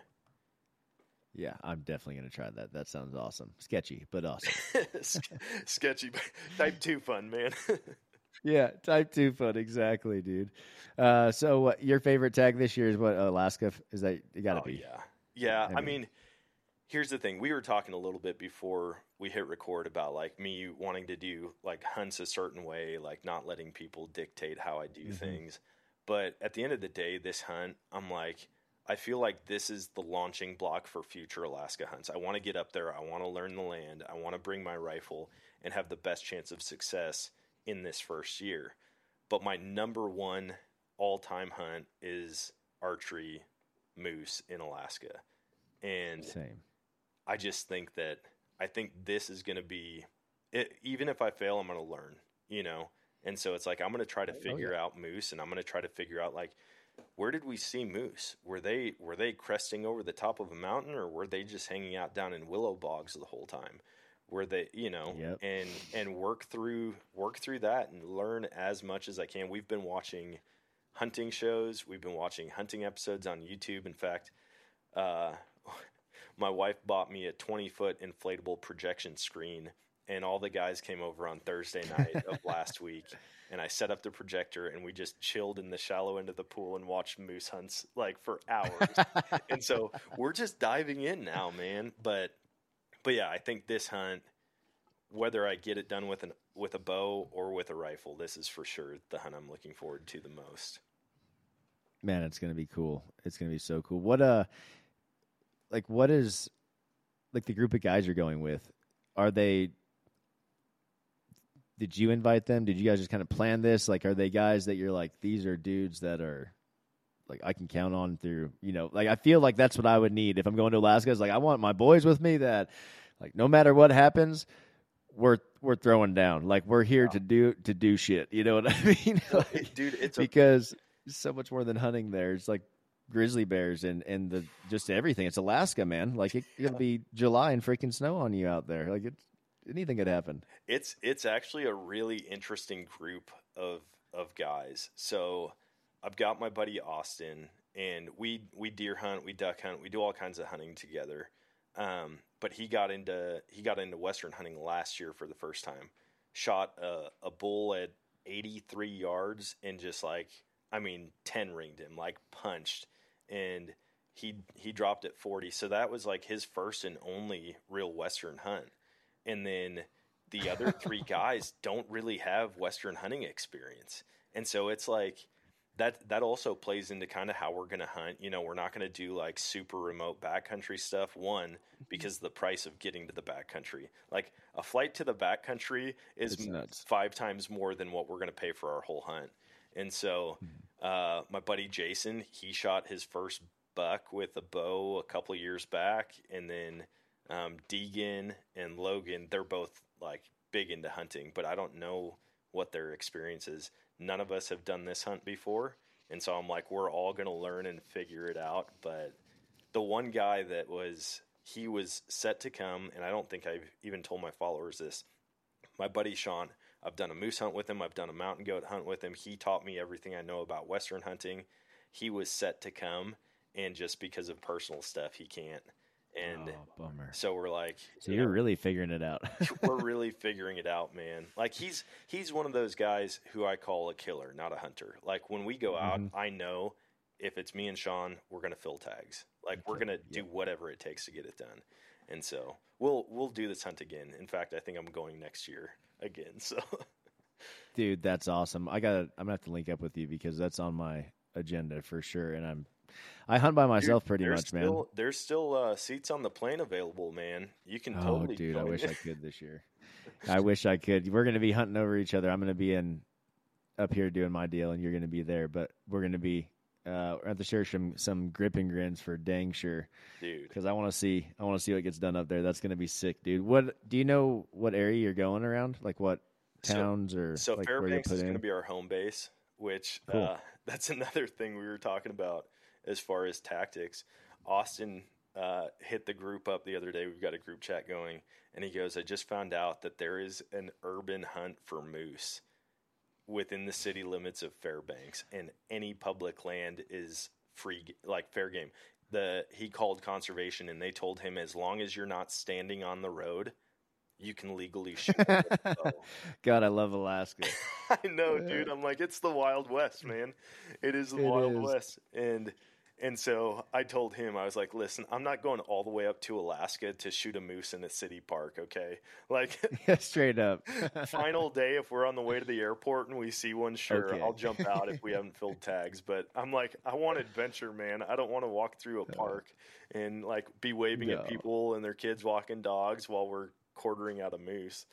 Yeah, I'm definitely going to try that. That sounds awesome. Sketchy, but awesome. Sketchy, but type two fun, man. Yeah, type two fun. Exactly, dude. Uh, so what, your favorite tag this year is what, Alaska? Is that, it got to Oh, be. yeah. Yeah, I I mean, here's the thing. We were talking a little bit before we hit record about, like, me wanting to do, like, hunts a certain way, like, not letting people dictate how I do Mhm. things. But at the end of the day, this hunt, I'm like, I feel like this is the launching block for future Alaska hunts. I want to get up there. I want to learn the land. I want to bring my rifle and have the best chance of success in this first year. But my number one all-time hunt is archery moose in Alaska. And Same. I just think that I think this is going to be it, even if I fail, I'm going to learn, you know? And so it's like, I'm going to try to figure out moose, and I'm going to try to figure out, like, where did we see moose? Were they, were they cresting over the top of a mountain, or were they just hanging out down in willow bogs the whole time? Were they, you know, Yep. and, and work through, work through that and learn as much as I can. We've been watching hunting shows. We've been watching hunting episodes on YouTube. In fact, uh, my wife bought me a twenty foot inflatable projection screen, and all the guys came over on Thursday night of last week, and I set up the projector, and we just chilled in the shallow end of the pool and watched moose hunts like for hours. And so we're just diving in now, man. But, but yeah, I think this hunt, whether I get it done with an, with a bow or with a rifle, this is for sure the hunt I'm looking forward to the most. Man, it's going to be cool. It's going to be so cool. What, uh, like, what is, like, the group of guys you're going with? Are they, did you invite them? Did you guys just kind of plan this? Like, are they guys that you're like, these are dudes that are, like, I can count on through, you know, like, I feel like that's what I would need if I'm going to Alaska. Is like, I want my boys with me that, like, no matter what happens, we're we're throwing down. Like, we're here to do to do shit. You know what I mean? Like, Dude, it's a, because it's so much more than hunting there. It's like grizzly bears and, and the just everything. It's Alaska, man. Like, it could be July and freaking snow on you out there. Like, it's anything could happen. It's it's actually a really interesting group of of guys. So I've got my buddy Austin, and we we deer hunt, we duck hunt, we do all kinds of hunting together. Um, but he got into he got into Western hunting last year for the first time. Shot a, a bull at eighty-three yards and just like, I mean, ten ringed him, like punched, and he he dropped at forty. So that was like his first and only real Western hunt. And then the other three guys don't really have Western hunting experience. And so it's like that that also plays into kind of how we're going to hunt. You know, we're not going to do like super remote backcountry stuff. One, because the price of getting to the backcountry, like a flight to the backcountry is five times more than what we're going to pay for our whole hunt. And so uh, my buddy Jason, he shot his first buck with a bow a couple of years back. And then um, Deegan and Logan, they're both like big into hunting, but I don't know what their experience is. None of us have done this hunt before. And so I'm like, we're all going to learn and figure it out. But the one guy that was, he was set to come, and I don't think I've even told my followers this. My buddy Sean, I've done a moose hunt with him. I've done a mountain goat hunt with him. He taught me everything I know about Western hunting. He was set to come, and just because of personal stuff, he can't. And oh, bummer. So we're like, so you're know, really figuring it out. We're really figuring it out, man. Like he's he's one of those guys who I call a killer, not a hunter. Like when we go out, mm-hmm. I know if it's me and Sean, we're gonna fill tags. Like okay. we're gonna do yeah. whatever it takes to get it done. And so we'll we'll do this hunt again. In fact, I think I'm going next year again. So, dude, that's awesome. I got I'm gonna have to link up with you because that's on my agenda for sure. And I'm I hunt by myself dude, pretty much, still, man. There's still uh, seats on the plane available, man. You can oh, totally. dude, join. I wish I could this year. I wish I could. We're gonna be hunting over each other. I'm gonna be in up here doing my deal, and you're gonna be there. But we're gonna be. Uh, we're at the share some some grip and grins for dang sure, dude. Because I want to see I want to see what gets done up there. That's gonna be sick, dude. What do you know? What area you're going around? Like what towns so, or so like Fairbanks where is in? gonna be our home base. Which cool. uh, that's another thing we were talking about as far as tactics. Austin uh, hit the group up the other day. We've got a group chat going, and he goes, "I just found out that there is an urban hunt for moose within the city limits of Fairbanks, and any public land is free, like fair game." The he called conservation, and they told him as long as you're not standing on the road, you can legally shoot. God, I love Alaska. I know, dude. I'm like, it's the Wild West, man. It is the it Wild is. West, and and so I told him, I was like, listen, I'm not going all the way up to Alaska to shoot a moose in a city park, okay? Like, yeah, straight up. Final day, if we're on the way to the airport and we see one, sure, okay. I'll jump out if we haven't filled tags. But I'm like, I want adventure, man. I don't want to walk through a park and like be waving no. at people and their kids walking dogs while we're quartering out a moose.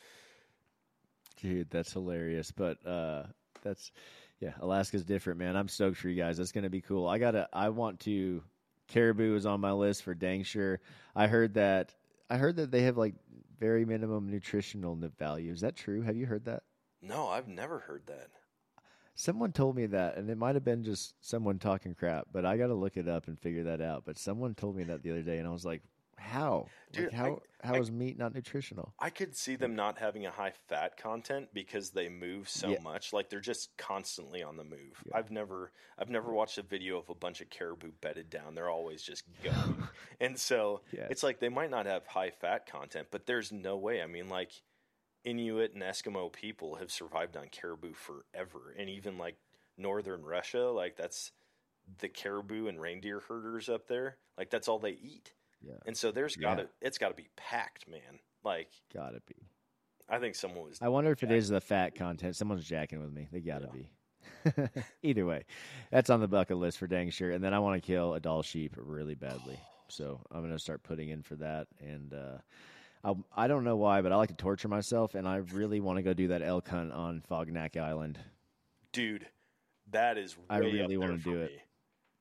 Dude, that's hilarious. But uh, that's. Yeah, Alaska's different, man. I'm stoked for you guys. That's going to be cool. I got to I want to caribou is on my list for dang sure. I heard that I heard that they have like very minimum nutritional value. Is that true? Have you heard that? No, I've never heard that. Someone told me that, and it might have been just someone talking crap, but I got to look it up and figure that out. But someone told me that the other day, and I was like, how? Dude, like how I, how I, is meat not nutritional? I could see them not having a high fat content because they move so yeah. much. Like they're just constantly on the move. Yeah. I've never I've never watched a video of a bunch of caribou bedded down. They're always just going. And so yeah. it's like they might not have high fat content, but there's no way. I mean, like Inuit and Eskimo people have survived on caribou forever. And even like northern Russia, like that's the caribou and reindeer herders up there. Like that's all they eat. Yeah. And so there's yeah. gotta it's gotta be packed, man. Like gotta be. I think someone was I wonder if jacking. it is the fat content. Someone's jacking with me. They gotta yeah. be. Either way. That's on the bucket list for dang sure. And then I want to kill a Dall sheep really badly. So I'm gonna start putting in for that. And uh I'll, I don't know why, but I like to torture myself, and I really want to go do that elk hunt on Fognac Island. Dude, that is way I really want to do me. it.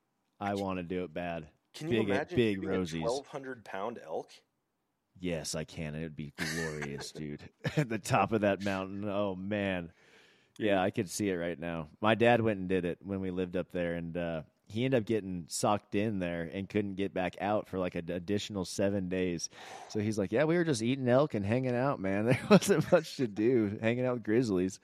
I want to do it bad. Can you big, imagine big a rosies? twelve hundred pound elk? Yes, I can. It would be glorious, dude. At the top of that mountain. Oh, man. Yeah, I could see it right now. My dad went and did it when we lived up there, and uh, he ended up getting socked in there and couldn't get back out for like an additional seven days. So he's like, yeah, we were just eating elk and hanging out, man. There wasn't much to do, hanging out with grizzlies.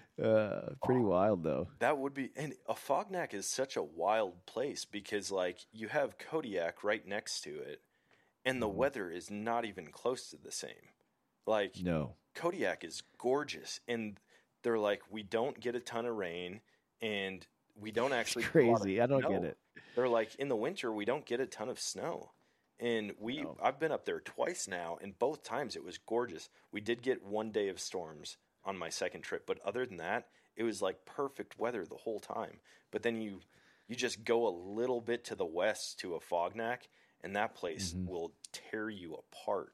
Uh, pretty oh, wild, though. That would be, and a Fognac is such a wild place because, like, you have Kodiak right next to it, and the mm. weather is not even close to the same. Like, no, Kodiak is gorgeous, and they're like, we don't get a ton of rain, and we don't actually it's crazy. Of, I don't no. get it. They're like, in the winter, we don't get a ton of snow. And we, no. I've been up there twice now, and both times it was gorgeous. We did get one day of storms on my second trip, but other than that, it was like perfect weather the whole time. But then you, you just go a little bit to the west to a Fognac, and that place mm-hmm. will tear you apart.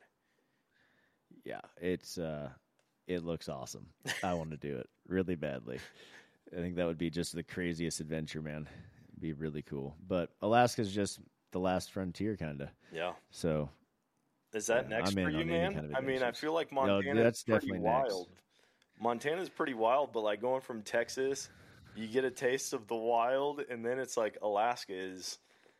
Yeah, it's uh, it looks awesome. I want to do it really badly. I think that would be just the craziest adventure, man. It'd be really cool. But Alaska's just the last frontier, kind of. Yeah. So is that yeah, next I'm for you, man? Kind of I mean, I feel like Montana no, that's is pretty definitely wild. Next. Montana's pretty wild, but like going from Texas, you get a taste of the wild, and then it's like Alaska is.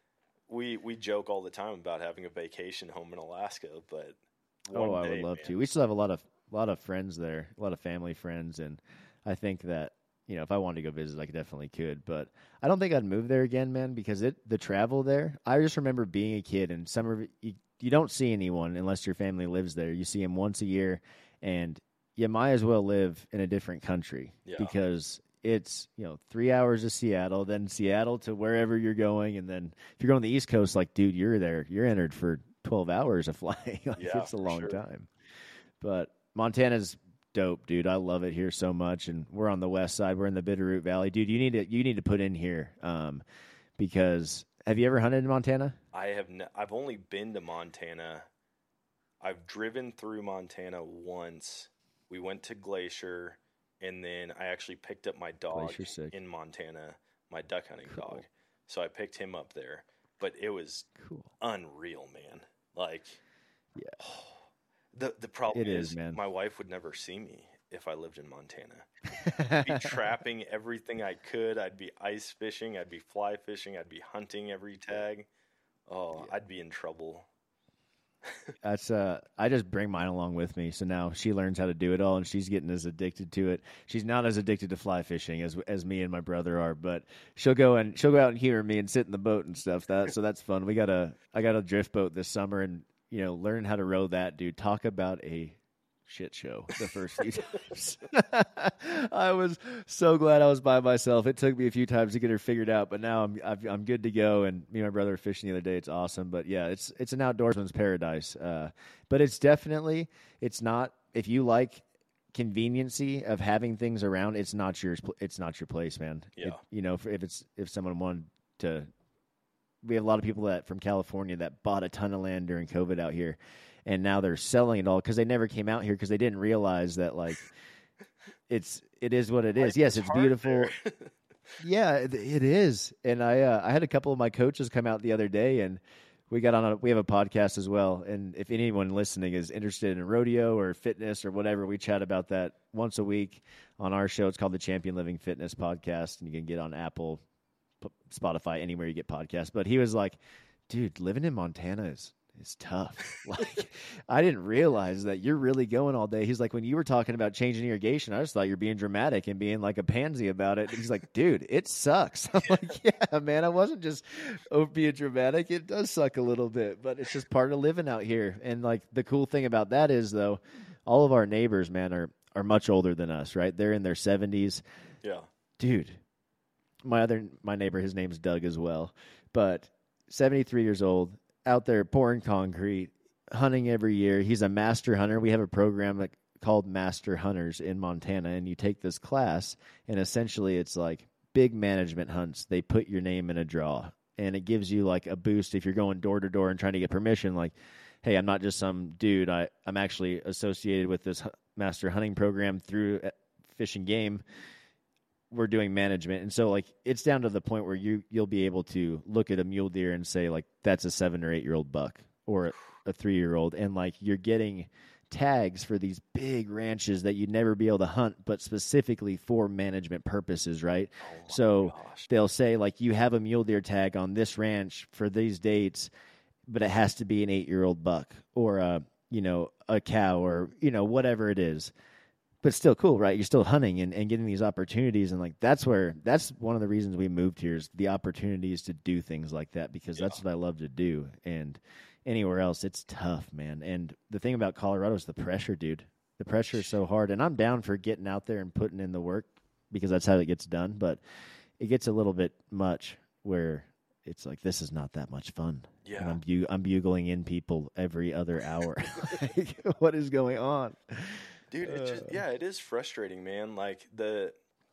We we joke all the time about having a vacation home in Alaska, but one oh, I day, would love man. to. We still have a lot of a lot of friends there, a lot of family friends, and I think that, you know, if I wanted to go visit, I definitely could. But I don't think I'd move there again, man, because it the travel there. I just remember being a kid, and summer you, you don't see anyone unless your family lives there. You see them once a year, and you might as well live in a different country Yeah. because it's, you know, three hours to Seattle, then Seattle to wherever you're going, and then if you're going to the East Coast, like, dude, you're there, you're entered for twelve hours of flying. Like, Yeah, it's a for long sure. time. But Montana's dope, dude. I love it here so much, and we're on the west side. We're in the Bitterroot Valley, dude. You need to you need to put in here, um, because have you ever hunted in Montana? I have. N- I've only been to Montana. I've driven through Montana once. We went to Glacier, and then I actually picked up my dog Glacier's sick. in Montana, my duck hunting Cool. dog. So I picked him up there, but it was Cool. unreal, man. Like, Yeah. the the problem It is, is, man. my wife would never see me if I lived in Montana. I'd be trapping everything I could. I'd be ice fishing. I'd be fly fishing. I'd be hunting every tag. Oh, I'd be in trouble. That's uh I just bring mine along with me, so now she learns how to do it all, and she's getting as addicted to it. She's not as addicted to fly fishing as as me and my brother are, but she'll go and she'll go out and humor me and sit in the boat and stuff. That so that's fun. We got a I got a drift boat this summer, and you know, learn how to row that, dude. Talk about a shit show the first few times. I was so glad I was by myself. It took me a few times to get her figured out, but now I'm I've, I'm good to go. And me and my brother are fishing the other day. It's awesome. But yeah, it's it's an outdoorsman's paradise. Uh, but it's definitely it's not if you like conveniency of having things around. It's not your it's not your place, man. Yeah. It, you know, if, if it's if someone wanted to. We have a lot of people that from California that bought a ton of land during COVID out here, and now they're selling it all because they never came out here because they didn't realize that like it's it is what it is. Life Yes, is it's hard beautiful. there. Yeah, it, it is. And I uh, I had a couple of my coaches come out the other day, and we got on a we have a podcast as well. And if anyone listening is interested in rodeo or fitness or whatever, we chat about that once a week on our show. It's called the Champion Living Fitness Podcast, and you can get on Apple, Spotify, anywhere you get podcasts. But he was like, dude, living in Montana is is tough. Like, I didn't realize that you're really going all day. He's like, when you were talking about changing irrigation, I just thought you're being dramatic and being like a pansy about it. And he's like, dude, it sucks. I'm like, yeah, man, I wasn't just oh, being dramatic. It does suck a little bit, but it's just part of living out here. And like the cool thing about that is, though, all of our neighbors, man, are are much older than us, right? They're in their seventies. Yeah. Dude, my other my neighbor, his name's Doug as well, but seventy-three years old, out there pouring concrete, hunting every year. He's a master hunter. We have a program that, called Master Hunters in Montana, and you take this class, and essentially it's like big management hunts. They put your name in a draw, and it gives you like a boost if you're going door to door and trying to get permission. Like, hey, I'm not just some dude. I, I'm actually associated with this master hunting program through Fish and Game. We're doing management. And so like it's down to the point where you you'll be able to look at a mule deer and say like that's a seven or eight year old buck or a, a three year old, and like you're getting tags for these big ranches that you'd never be able to hunt, but specifically for management purposes, right? Oh my So gosh. they'll say like you have a mule deer tag on this ranch for these dates, but it has to be an eight year old buck or a you know a cow or you know whatever it is. But still cool, right? You're still hunting and, and getting these opportunities. And, like, that's where – that's one of the reasons we moved here is the opportunities to do things like that because Yeah. that's what I love to do. And anywhere else, it's tough, man. And the thing about Colorado is the pressure, dude. The pressure is so hard. And I'm down for getting out there and putting in the work because that's how it gets done. But it gets a little bit much where it's like this is not that much fun. Yeah. And I'm, bu- I'm bugling in people every other hour. Like, what is going on? Dude, it just yeah, it is frustrating, man. Like the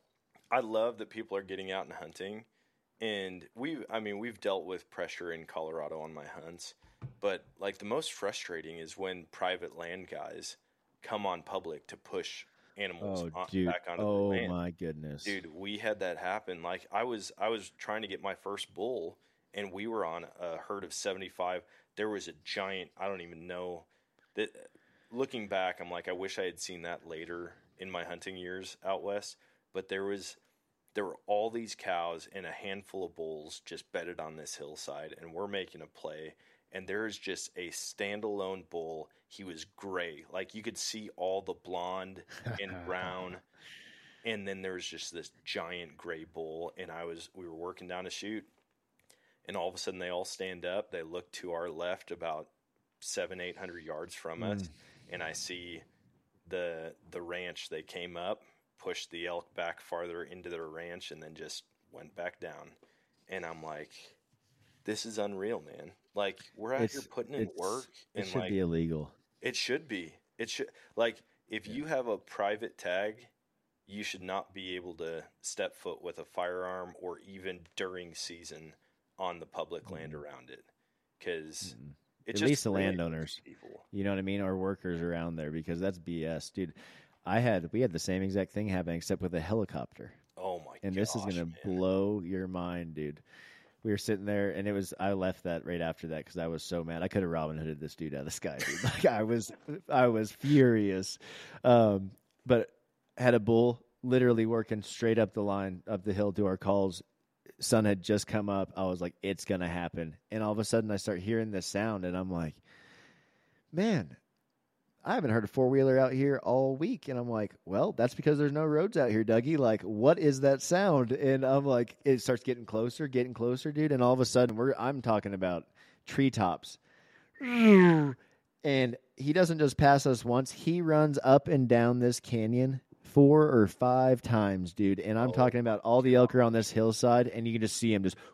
I love that people are getting out and hunting. And we I mean, we've dealt with pressure in Colorado on my hunts, but like the most frustrating is when private land guys come on public to push animals Oh, on, dude. back onto Oh, the land. my goodness. Dude, we had that happen. Like I was I was trying to get my first bull and we were on a herd of seventy-five. There was a giant, I don't even know that looking back, I'm like, I wish I had seen that later in my hunting years out west. But there was, there were all these cows and a handful of bulls just bedded on this hillside, and we're making a play. and there's just a standalone bull. He was gray. Like you could see all the blonde and brown. And then there was just this giant gray bull. And I was, we were working down a chute, and all of a sudden they all stand up. They look to our left about seven, eight hundred yards from mm. us. And I see the, the ranch. They came up, pushed the elk back farther into their ranch, and then just went back down. And I'm like, this is unreal, man. Like, we're out it's, here putting in work. And it should like, be illegal. It should be. It should. Like, if yeah. you have a private tag, you should not be able to step foot with a firearm or even during season on the public mm-hmm. land around it. Because mm-hmm. it At just least the really landowners. People. You know what I mean? Or workers around there, because that's B S. Dude, I had, we had the same exact thing happen except with a helicopter. Oh, my god. And this gosh, is going to man. blow your mind, dude. We were sitting there, and it was. I left that right after that because I was so mad. I could have Robin Hooded this dude out of the sky, dude. Like I was, I was furious. Um, but had a bull literally working straight up the line up the hill to our calls. Sun had just come up. I was like, it's gonna happen. And all of a sudden, I start hearing this sound, and I'm like, man, I haven't heard a four-wheeler out here all week. And I'm like, well, that's because there's no roads out here, Dougie. Like, what is that sound? And I'm like, it starts getting closer, getting closer, dude. And all of a sudden, we're I'm talking about treetops. And he doesn't just pass us once. He runs up and down this canyon four or five times, dude. And I'm oh. talking about all the elk are on this hillside, and you can just see him just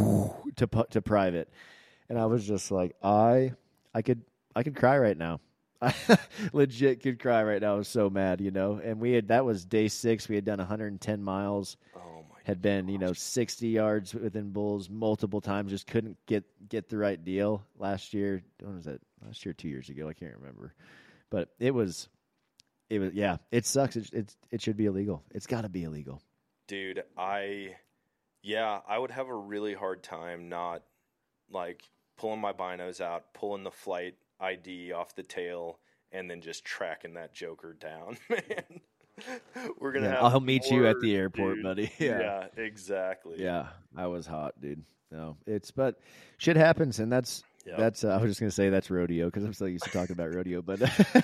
to to private. And I was just like, I, I could, I could cry right now. I legit could cry right now. I was so mad, you know. And we had that was day six. We had done one hundred ten miles. Oh my! Had been, you know, sixty yards within bulls multiple times. Just couldn't get get the right deal last year. When was that? Last year, two years ago. I can't remember. But it was, it was. Yeah, it sucks. It it, it should be illegal. It's got to be illegal, dude. I, yeah, I would have a really hard time not like pulling my binos out, pulling the flight I D off the tail, and then just tracking that joker down, man. We're gonna. Yeah, have I'll meet more, you at the airport, dude. buddy. Yeah. yeah, exactly. Yeah, I was hot, dude. No, it's but shit happens, and that's yep. that's. Uh, I was just gonna say that's rodeo because I'm still used to talking about rodeo, but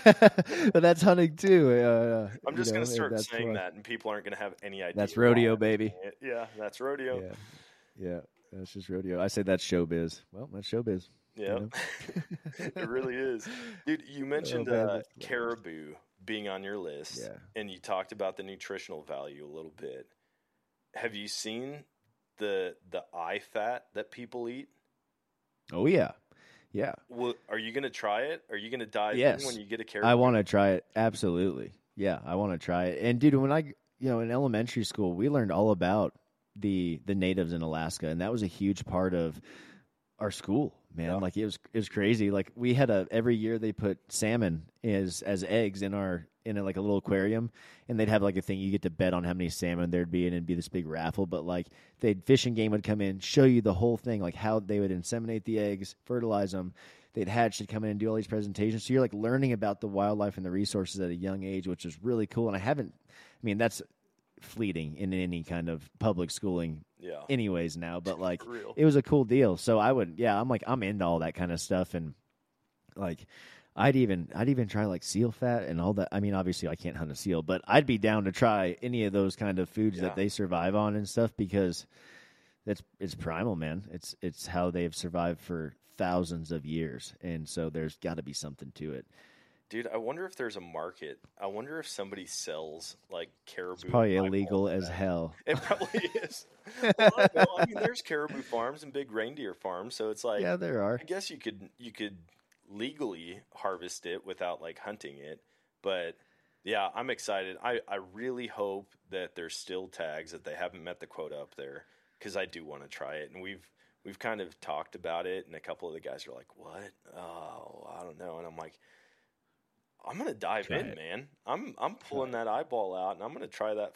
but that's hunting too. Uh, I'm just you know, gonna start saying fun. that, and people aren't gonna have any idea. That's rodeo, baby. Yeah, that's rodeo. Yeah, yeah, that's just rodeo. I say that's showbiz. Well, that's showbiz. Yeah, you know? It really is. Dude, you mentioned oh, uh, caribou being on your list, yeah. and you talked about the nutritional value a little bit. Have you seen the the eye fat that people eat? Oh, yeah. Yeah. Well, are you going to try it? Are you going to dive yes. in when you get a caribou? I want to try it. Absolutely. Yeah, I want to try it. And, dude, when I, you know, in elementary school, we learned all about the the natives in Alaska, and that was a huge part of our school, man. Yeah. Like it was, it was crazy. Like we had a, every year they put salmon as, as eggs in our, in a, like a little aquarium, and they'd have like a thing, you get to bet on how many salmon there'd be, and it'd be this big raffle. But like they'd fish and game would come in, show you the whole thing, like how they would inseminate the eggs, fertilize them. They'd hatch, they'd come in and do all these presentations. So you're like learning about the wildlife and the resources at a young age, which is really cool. And I haven't, I mean, that's fleeting in any kind of public schooling yeah. anyways now, but like it was a cool deal. So I would, yeah, I'm like, I'm into all that kind of stuff. And like, I'd even, I'd even try like seal fat and all that. I mean, obviously I can't hunt a seal, but I'd be down to try any of those kind of foods yeah. that they survive on and stuff, because that's, it's primal, man. It's, it's how they've survived for thousands of years. And so there's got to be something to it. Dude, I wonder if there's a market. I wonder if somebody sells like caribou. It's probably illegal as hell. It probably is. Well, I, know. I mean, there's caribou farms and big reindeer farms, so it's like yeah, there are. I guess you could you could legally harvest it without like hunting it, but yeah, I'm excited. I I really hope that there's still tags, that they haven't met the quota up there, because I do want to try it, and we've we've kind of talked about it, and a couple of the guys are like, "What? Oh, I don't know," and I'm like, I'm gonna dive try in, it. man. I'm I'm pulling try that eyeball out, and I'm gonna try that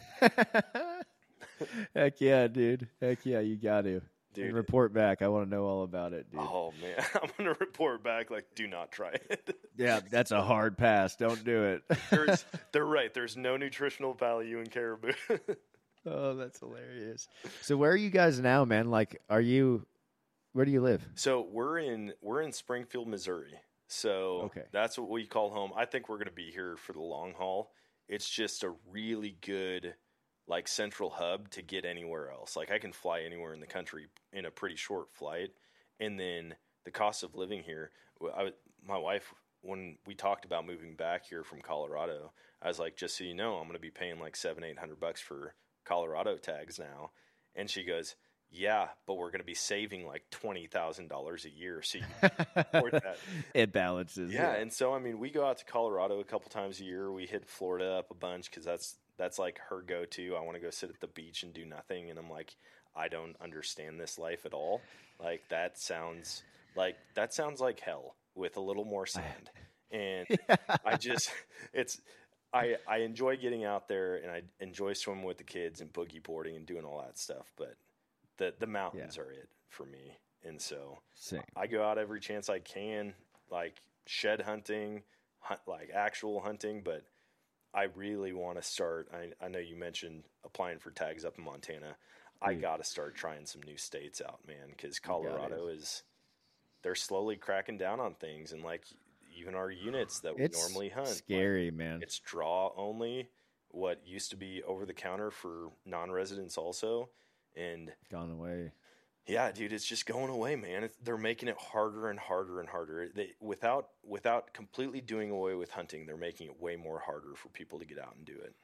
fat. Heck yeah, dude. Heck yeah, you got to. Dude, and report back. I want to know all about it, dude. Oh man, I'm gonna report back. Like, do not try it. Yeah, that's a hard pass. Don't do it. There's, they're right. There's no nutritional value in caribou. Oh, that's hilarious. So where are you guys now, man? Like, are you? where do you live? So we're in we're in Springfield, Missouri. So Okay. that's what we call home. I think we're going to be here for the long haul. It's just a really good like central hub to get anywhere else. Like I can fly anywhere in the country in a pretty short flight. And then the cost of living here, I, my wife, when we talked about moving back here from Colorado, I was like, just so you know, I'm going to be paying like seven, eight hundred bucks for Colorado tags now. And she goes, yeah, but we're going to be saving like twenty thousand dollars a year. So you can afford that. It balances. Yeah, yeah. And so, I mean, we go out to Colorado a couple times a year. We hit Florida up a bunch because that's, that's like her go-to. I want to go sit at the beach and do nothing. And I'm like, I don't understand this life at all. Like that sounds like, that sounds like hell with a little more sand. And yeah. I just, it's, I, I enjoy getting out there and I enjoy swimming with the kids and boogie boarding and doing all that stuff. But the, the mountains yeah. are it for me. And so Same. I go out every chance I can, like shed hunting, hunt, like actual hunting. But I really want to start. I, I know you mentioned applying for tags up in Montana. I got to start trying some new states out, man, because Colorado is, they're slowly cracking down on things. And like even our units that we it's normally hunt. Scary, like, man. It's draw only, what used to be over the counter for non-residents also. And gone away. Yeah, dude, it's just going away, man. It's, they're making it harder and harder and harder. They, without without completely doing away with hunting, they're making it way more harder for people to get out and do it.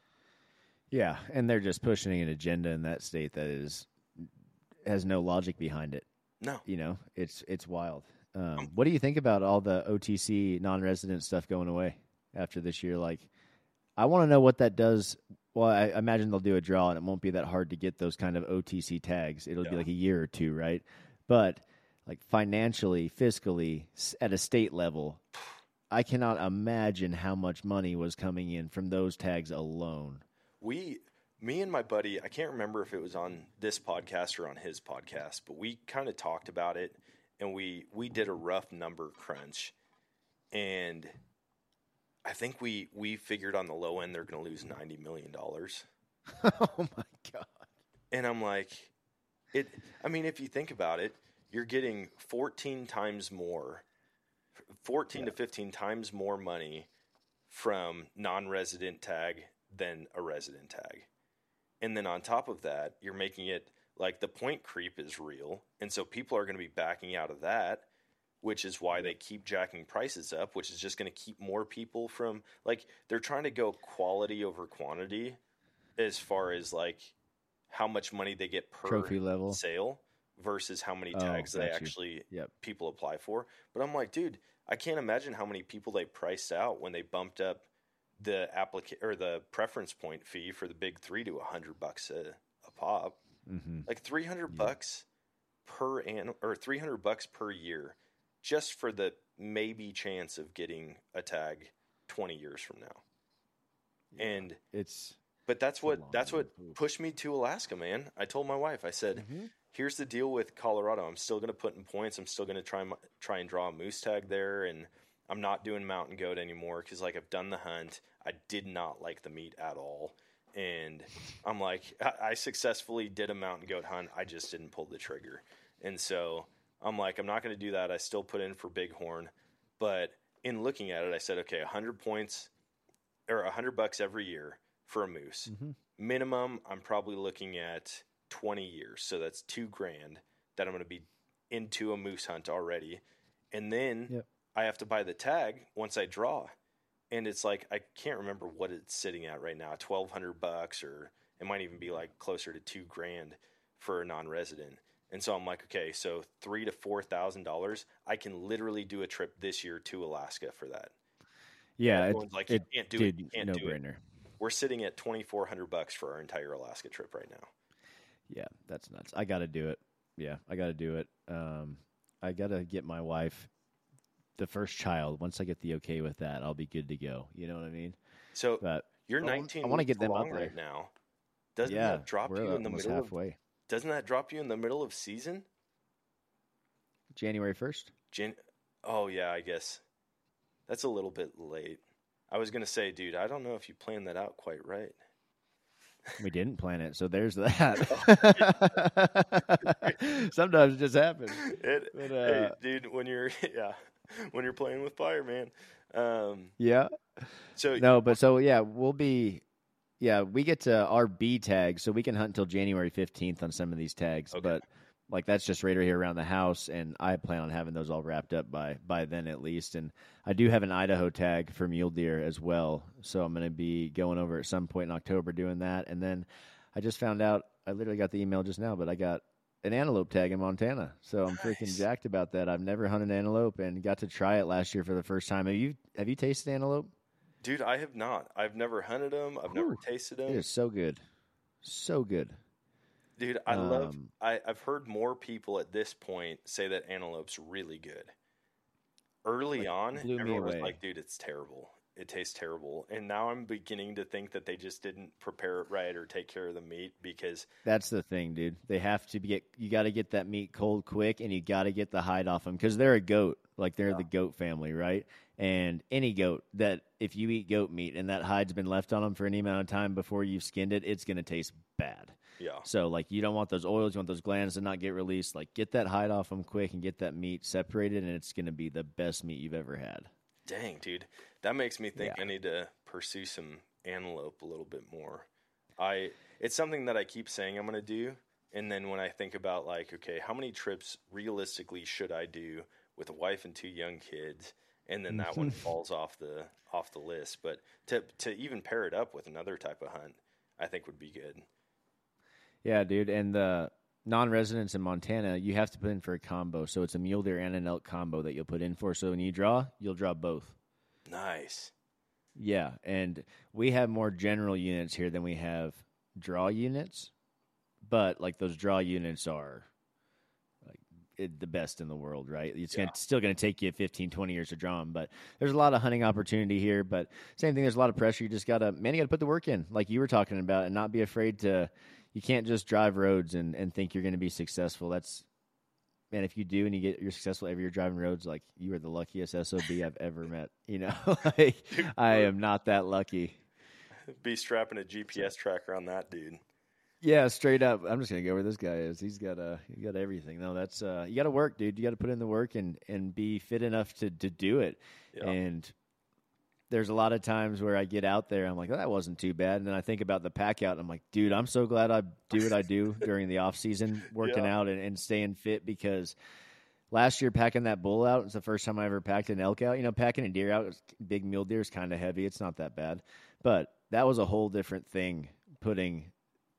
Yeah, and they're just pushing an agenda in that state that is has no logic behind it. No, you know, it's it's wild. Um, what do you think about all the O T C non-resident stuff going away after this year? Like, I want to know what that does. Well, I imagine they'll do a draw, and it won't be that hard to get those kind of O T C tags. It'll yeah. be like a year or two, right? But like financially, fiscally, at a state level, I cannot imagine how much money was coming in from those tags alone. We, me and my buddy, I can't remember if it was on this podcast or on his podcast, but we kind of talked about it, and we we did a rough number crunch, and I think we, we figured on the low end they're going to lose ninety million dollars. Oh, my God. And I'm like, it. I mean, if you think about it, you're getting fourteen times more, fourteen yeah. to fifteen times more money from non-resident tag than a resident tag. And then on top of that, you're making it like the point creep is real. And so people are going to be backing out of that, which is why they keep jacking prices up, which is just going to keep more people from, like, they're trying to go quality over quantity as far as, like, how much money they get per trophy level sale versus how many tags oh, they actually yep. people apply for. But I'm like, dude, I can't imagine how many people they priced out when they bumped up the applica- or the preference point fee for the big three to a hundred bucks a, a pop, mm-hmm. like three hundred yeah. bucks per an or three hundred bucks per year, just for the maybe chance of getting a tag twenty years from now. Yeah. And it's, but that's what, that's what pushed me to Alaska, man. I told my wife, I said, mm-hmm. here's the deal with Colorado. I'm still going to put in points. I'm still going to try, try and draw a moose tag there. And I'm not doing mountain goat anymore because, like, I've done the hunt. I did not like the meat at all. And I'm like, I, I successfully did a mountain goat hunt. I just didn't pull the trigger. And so I'm like, I'm not going to do that. I still put in for bighorn. But in looking at it, I said, okay, one hundred points or one hundred bucks every year for a moose. Mm-hmm. Minimum, I'm probably looking at twenty years. So that's two grand that I'm going to be into a moose hunt already. And then yep. I have to buy the tag once I draw. And it's like, I can't remember what it's sitting at right now, twelve hundred bucks, or it might even be like closer to two grand for a non-resident. And so I'm like, okay, so three to four thousand dollars. I can literally do a trip this year to Alaska for that. Yeah, it, it, like it, you can't do dude, it. You can't no do brainer. it. We're sitting at twenty-four hundred bucks for our entire Alaska trip right now. Yeah, that's nuts. I got to do it. Yeah, I got to do it. Um, I got to get my wife the first child. Once I get the okay with that, I'll be good to go. You know what I mean? So but you're nineteen. I want to get them along up there right now. Doesn't yeah, that drop we're you in the middle halfway. of? Doesn't that drop you in the middle of season? January first. Jan. Oh yeah, I guess that's a little bit late. I was gonna say, dude, I don't know if you planned that out quite right. We didn't plan it, so there's that. Sometimes it just happens. It, But, uh, hey, dude, when you're yeah, when you're playing with fire, man. Um, Yeah. So No, but so yeah, we'll be. Yeah, we get to our B tag, so we can hunt until January fifteenth on some of these tags. Okay. But like that's just right here around the house, and I plan on having those all wrapped up by by then at least. And I do have an Idaho tag for mule deer as well, so I'm going to be going over at some point in October doing that. And then I just found out, I literally got the email just now, but I got an antelope tag in Montana, so I'm freaking Nice. jacked about that. I've never hunted antelope and got to try it last year for the first time. Have you have you tasted antelope? dude, I have not. I've never hunted them. I've never Whew. tasted It them. is so good, so good. Dude, I love. Um, I, I've heard more people at this point say that antelope's really good. Early Like, on, blew me everyone was away. like, "Dude, it's terrible. It tastes terrible." And now I'm beginning to think that they just didn't prepare it right or take care of the meat because That's the thing, dude. They have to get. You got to get that meat cold quick, and you got to get the hide off them because they're a goat. Like they're the goat family, right? And any goat that if you eat goat meat and that hide's been left on them for any amount of time before you've skinned it, it's gonna taste bad. yeah, So like you don't want those oils, you want those glands to not get released. Like get that hide off them quick and get that meat separated, and it's gonna be the best meat you've ever had. dang, dude, that makes me think Yeah. I need to pursue some antelope a little bit more. I it's something that I keep saying I'm going to do, and then when I think about like, okay, how many trips realistically should I do with a wife and two young kids, and then that one falls off the off the list. But to to even pair it up with another type of hunt, I think would be good. Yeah, dude. And the non-residents in Montana, you have to put in for a combo. So it's a mule deer and an elk combo that you'll put in for. So when you draw, you'll draw both. Nice. Yeah, and we have more general units here than we have draw units. But like those draw units are like it, the best in the world, right? It's Yeah. gonna, still going to take you fifteen, twenty years to draw them, but there's a lot of hunting opportunity here. But same thing, there's a lot of pressure. You just got to, man, you got to put the work in, like you were talking about, and not be afraid to. You can't just drive roads and, and think you're going to be successful. That's, man, if you do and you get you're successful every year driving roads, like you are the luckiest S O B I've ever met. You know, like, I am not that lucky. Be strapping a G P S tracker on that dude. Yeah, straight up. I'm just gonna go where this guy is. He's got uh, he got everything. No, that's uh, you got to work, dude. You got to put in the work and and be fit enough to to do it. Yeah. And there's a lot of times where I get out there, I'm like, oh, that wasn't too bad. And then I think about the pack out, and I'm like, dude, I'm so glad I do what I do during the off season, working Yeah. out and, and staying fit, because last year packing that bull out was the first time I ever packed an elk out. You know, packing a deer out, big mule deer is kind of heavy. It's not that bad, but that was a whole different thing. Putting,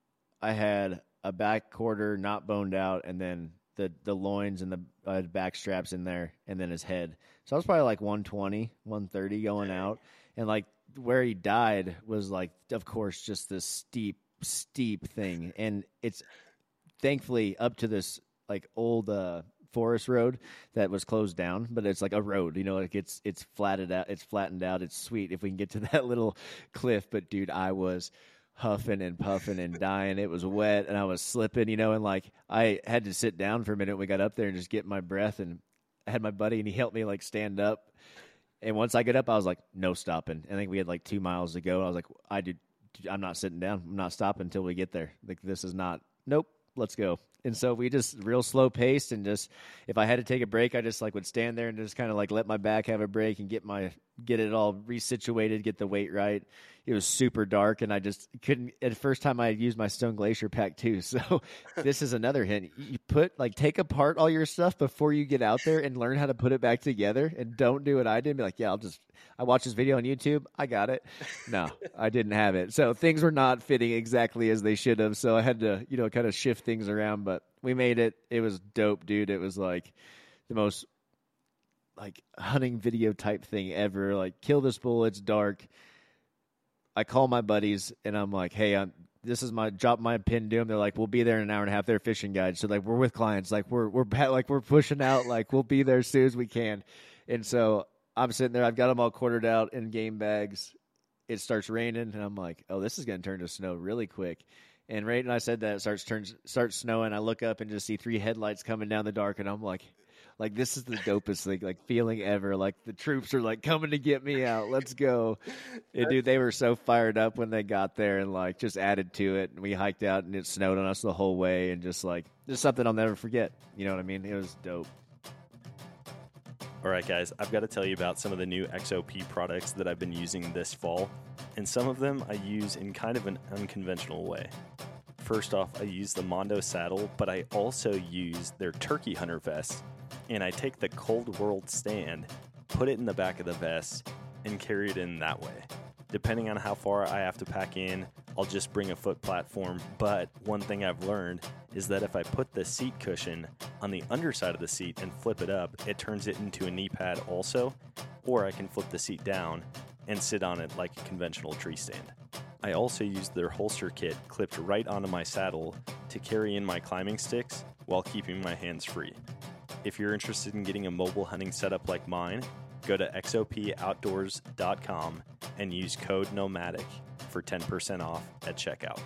I had a back quarter not boned out, and then the the loins and the uh, back straps in there, and then his head. So I was probably like one twenty, one thirty going out. And like where he died was like, of course, just this steep, steep thing. And it's thankfully up to this like old uh, forest road that was closed down, but it's like a road, you know, like it's, it's flattened out. It's flattened out. It's sweet if we can get to that little cliff. But dude, I was huffing and puffing and dying. It was wet and I was slipping, you know, and like I had to sit down for a minute when we got up there and just get my breath. And I had my buddy and he helped me like stand up. And once I get up, I was like, no stopping. I think we had like two miles to go. I was like, I did. I'm not sitting down. I'm not stopping until we get there. Like, this is not, nope, let's go. And so we just real slow paced, and just, if I had to take a break, I just like would stand there and just kind of like let my back have a break and get my, get it all resituated, get the weight right. It was super dark, and I just couldn't, at the first time I used my Stone Glacier pack too. So this is another hint. You put, like, take apart all your stuff before you get out there and learn how to put it back together, and don't do what I did and be like, yeah, I'll just, I watched this video on YouTube. I got it. No, I didn't have it. So things were not fitting exactly as they should have. So I had to, you know, kind of shift things around, but we made it. It was dope, dude. It was like the most like hunting video type thing ever. Like, kill this bull. It's dark. I call my buddies and I'm like, hey, I'm, this is my drop my pin to them. They're like, we'll be there in an hour and a half. They're fishing guides. So like, we're with clients. Like we're, we're like, we're pushing out, like we'll be there as soon as we can. And so I'm sitting there. I've got them all quartered out in game bags. It starts raining, and I'm like, oh, this is going to turn to snow really quick. And right when I said that, it starts turns starts snowing. I look up and just see three headlights coming down the dark, and I'm like, Like, this is the dopest thing, like, feeling ever. Like, the troops are, like, coming to get me out. Let's go. And, dude, they were so fired up when they got there and, like, just added to it. And we hiked out, and it snowed on us the whole way. And just, like, just something I'll never forget. You know what I mean? It was dope. All right, guys, I've got to tell you about some of the new X O P products that I've been using this fall. And some of them I use in kind of an unconventional way. First off, I use the Mondo saddle, but I also use their turkey hunter vest. And I take the Cold World stand, put it in the back of the vest, and carry it in that way. Depending on how far I have to pack in, I'll just bring a foot platform. But one thing I've learned is that if I put the seat cushion on the underside of the seat and flip it up, it turns it into a knee pad also. Or I can flip the seat down and sit on it like a conventional tree stand. I also use their holster kit clipped right onto my saddle to carry in my climbing sticks while keeping my hands free. If you're interested in getting a mobile hunting setup like mine, go to x o p outdoors dot com and use code NOMADIC for ten percent off at checkout.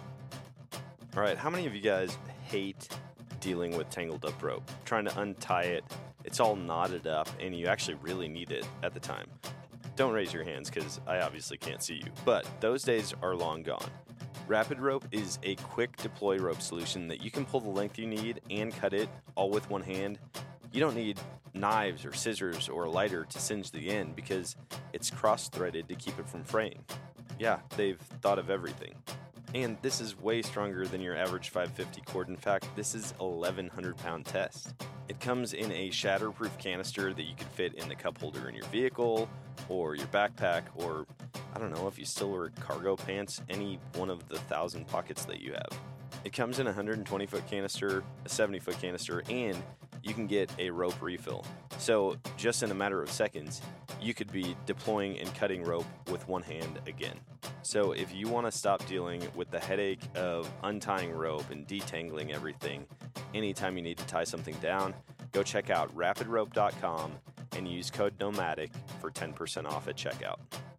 All right, how many of you guys hate dealing with tangled up rope? Trying to untie it, it's all knotted up, and you actually really need it at the time. Don't raise your hands because I obviously can't see you, but those days are long gone. Rapid Rope is a quick deploy rope solution that you can pull the length you need and cut it all with one hand. You don't need knives or scissors or a lighter to singe the end because it's cross-threaded to keep it from fraying. Yeah, they've thought of everything. And this is way stronger than your average five fifty cord. In fact, this is eleven hundred pound test. It comes in a shatterproof canister that you can fit in the cup holder in your vehicle or your backpack, or I don't know, if you still wear cargo pants, any one of the thousand pockets that you have. It comes in a one hundred twenty foot canister, a seventy foot canister, and you can get a rope refill. So just in a matter of seconds, you could be deploying and cutting rope with one hand again. So if you want to stop dealing with the headache of untying rope and detangling everything anytime you need to tie something down, go check out rapid rope dot com and use code NOMADIC for ten percent off at checkout.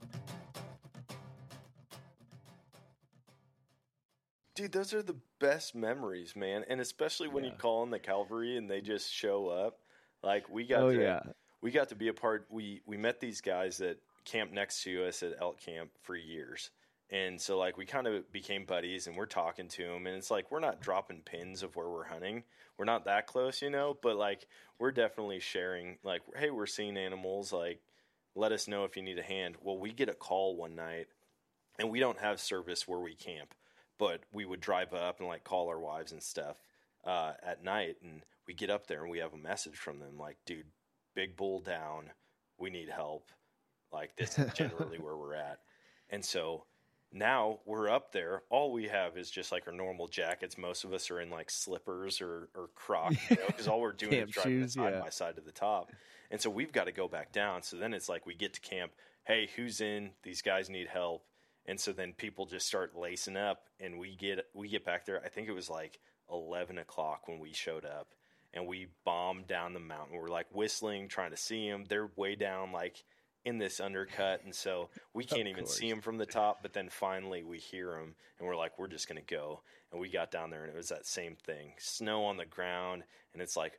Dude, those are the best memories, man. And especially when yeah. you call in the cavalry and they just show up. Like we got oh, to yeah. we got to be a part. We we met these guys that camped next to us at elk camp for years. And so like we kind of became buddies and we're talking to them, and it's like we're not dropping pins of where we're hunting. We're not that close, you know, but like we're definitely sharing like, hey, we're seeing animals, like let us know if you need a hand. Well, we get a call one night and we don't have service where we camp. But we would drive up and like call our wives and stuff uh, at night, and we get up there and we have a message from them like, dude, big bull down, we need help. Like this is generally where we're at. And so now we're up there. All we have is just like our normal jackets. Most of us are in like slippers or, or Crocs, you know, because all we're doing is driving shoes, side yeah. by side to the top. And so we've got to go back down. So then it's like we get to camp. Hey, who's in? These guys need help. And so then people just start lacing up, and we get we get back there. I think it was like eleven o'clock when we showed up, and we bombed down the mountain. We're like whistling, trying to see them. They're way down, like in this undercut, and so we can't even see them from the top. But then finally we hear them, and we're like, we're just gonna go. And we got down there, and it was that same thing: snow on the ground, and it's like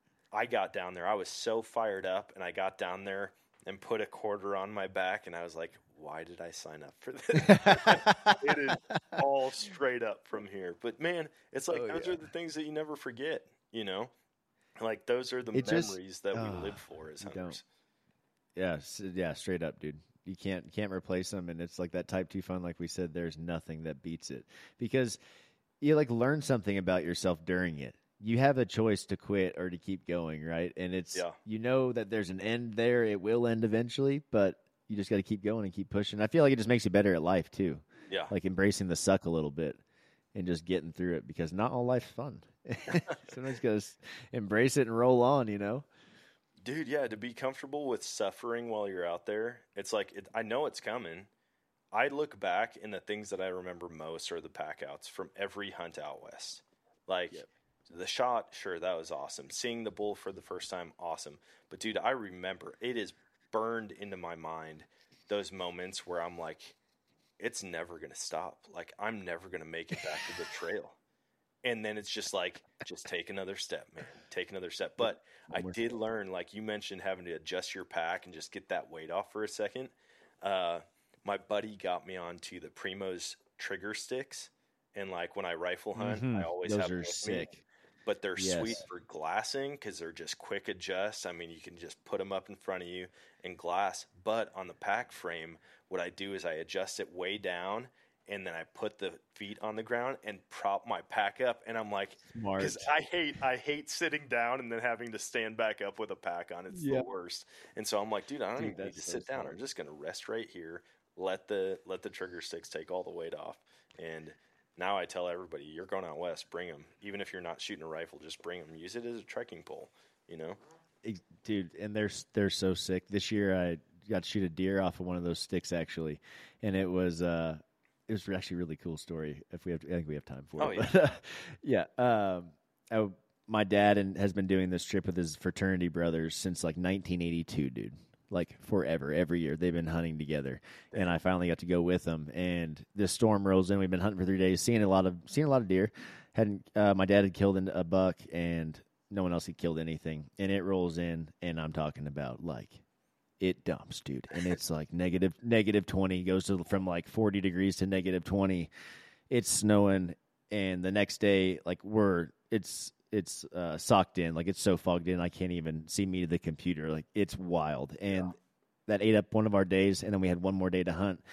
I got down there. I was so fired up, and I got down there and put a quarter on my back, and I was like, why did I sign up for this? It is all straight up from here. But, man, it's like oh, those yeah. are the things that you never forget, you know? Like, those are the it memories just, that uh, we live for as hunters. Yeah, yeah, straight up, dude. You can't can't replace them, and it's like that type two fun, like we said, there's nothing that beats it. Because you, like, learn something about yourself during it. You have a choice to quit or to keep going, right? And it's yeah. you know that there's an end there. It will end eventually, but you just got to keep going and keep pushing. I feel like it just makes you better at life too. Yeah. Like embracing the suck a little bit and just getting through it, because not all life's fun. Sometimes you got to embrace it and roll on, you know? Dude, yeah, to be comfortable with suffering while you're out there. It's like, it, I know it's coming. I look back, and the things that I remember most are the pack outs from every hunt out west. Like yep. the shot, sure, that was awesome. Seeing the bull for the first time, awesome. But dude, I remember it is burned into my mind those moments where I'm like, it's never going to stop. Like, I'm never going to make it back to the trail. And then it's just like, just take another step, man. Take another step. But I did learn, like you mentioned, having to adjust your pack and just get that weight off for a second. Uh, my buddy got me onto the Primo's trigger sticks. And like when I rifle hunt, mm-hmm. I always Those have them are with sick. me. But they're Yes. sweet for glassing because they're just quick adjust. I mean, you can just put them up in front of you and glass. But on the pack frame, what I do is I adjust it way down, and then I put the feet on the ground and prop my pack up. And I'm like, because I hate I hate sitting down and then having to stand back up with a pack on. It's Yep. the worst. And so I'm like, dude, I don't Dude, even need that's to so sit down. smart. I'm just gonna rest right here. Let the let the trigger sticks take all the weight off. And now I tell everybody, you're going out west, bring them. Even if you're not shooting a rifle, just bring them. Use it as a trekking pole, you know? Ex- Dude, and they're they're so sick. This year I got to shoot a deer off of one of those sticks actually, and it was uh it was actually a really cool story. If we have, to, I think we have time for Oh, it. But, uh, yeah. Um, I, my dad and has been doing this trip with his fraternity brothers since like nineteen eighty-two, dude. Like forever, every year they've been hunting together, and I finally got to go with them. And this storm rolls in. We've been hunting for three days, seeing a lot of seeing a lot of deer. Hadn't uh, my dad had killed a buck, and no one else had killed anything. And it rolls in, and I'm talking about like it dumps, dude. And it's like negative negative twenty, goes to from like forty degrees to negative twenty. It's snowing, and the next day, like we're it's. It's uh, socked in, like it's so fogged in I can't even see me to the computer. Like it's wild, and yeah. that ate up one of our days. And then we had one more day to hunt,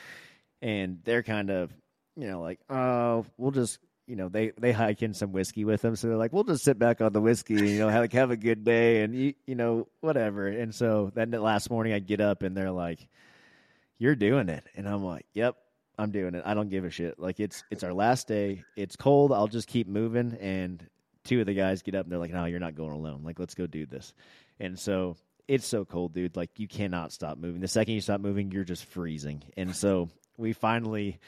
and they're kind of, you know, like, oh, we'll just, you know, they they hike in some whiskey with them, so they're like, we'll just sit back on the whiskey, and, you know, have, like have a good day, and you, you know, whatever. And so then the last morning I get up, and they're like, you're doing it, and I'm like, yep. I'm doing it. I don't give a shit. Like it's it's our last day. It's cold. I'll just keep moving. And two of the guys get up and they're like, no, you're not going alone. Like, let's go do this. And so it's so cold, dude. Like, you cannot stop moving. The second you stop moving, you're just freezing. And so we finally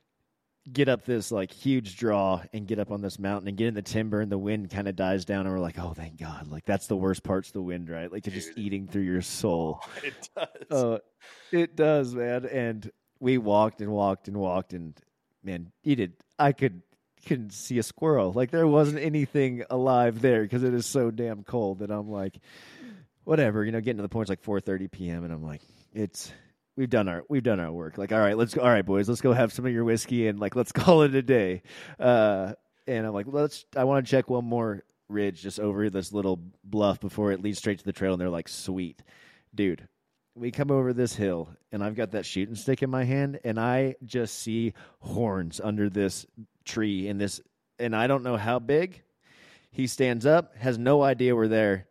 get up this, like, huge draw and get up on this mountain and get in the timber, and the wind kind of dies down. And we're like, oh, thank God. Like, that's the worst part's the wind, right? Like, it's just eating through your soul. It does. Uh, it does, man. And we walked and walked and walked. And, man, you did. I could... couldn't see a squirrel. Like there wasn't anything alive there because it is so damn cold. And I'm like, whatever, you know, getting to the point, it's like four thirty p.m. and I'm like, it's we've done our we've done our work. Like, all right, let's go. All right, boys, let's go have some of your whiskey and like let's call it a day. Uh, and I'm like, let's. I want to check one more ridge just over this little bluff before it leads straight to the trail. And they're like, sweet, dude. We come over this hill, and I've got that shooting stick in my hand, and I just see horns under this tree in this, and I don't know how big. He stands up, has no idea we're there.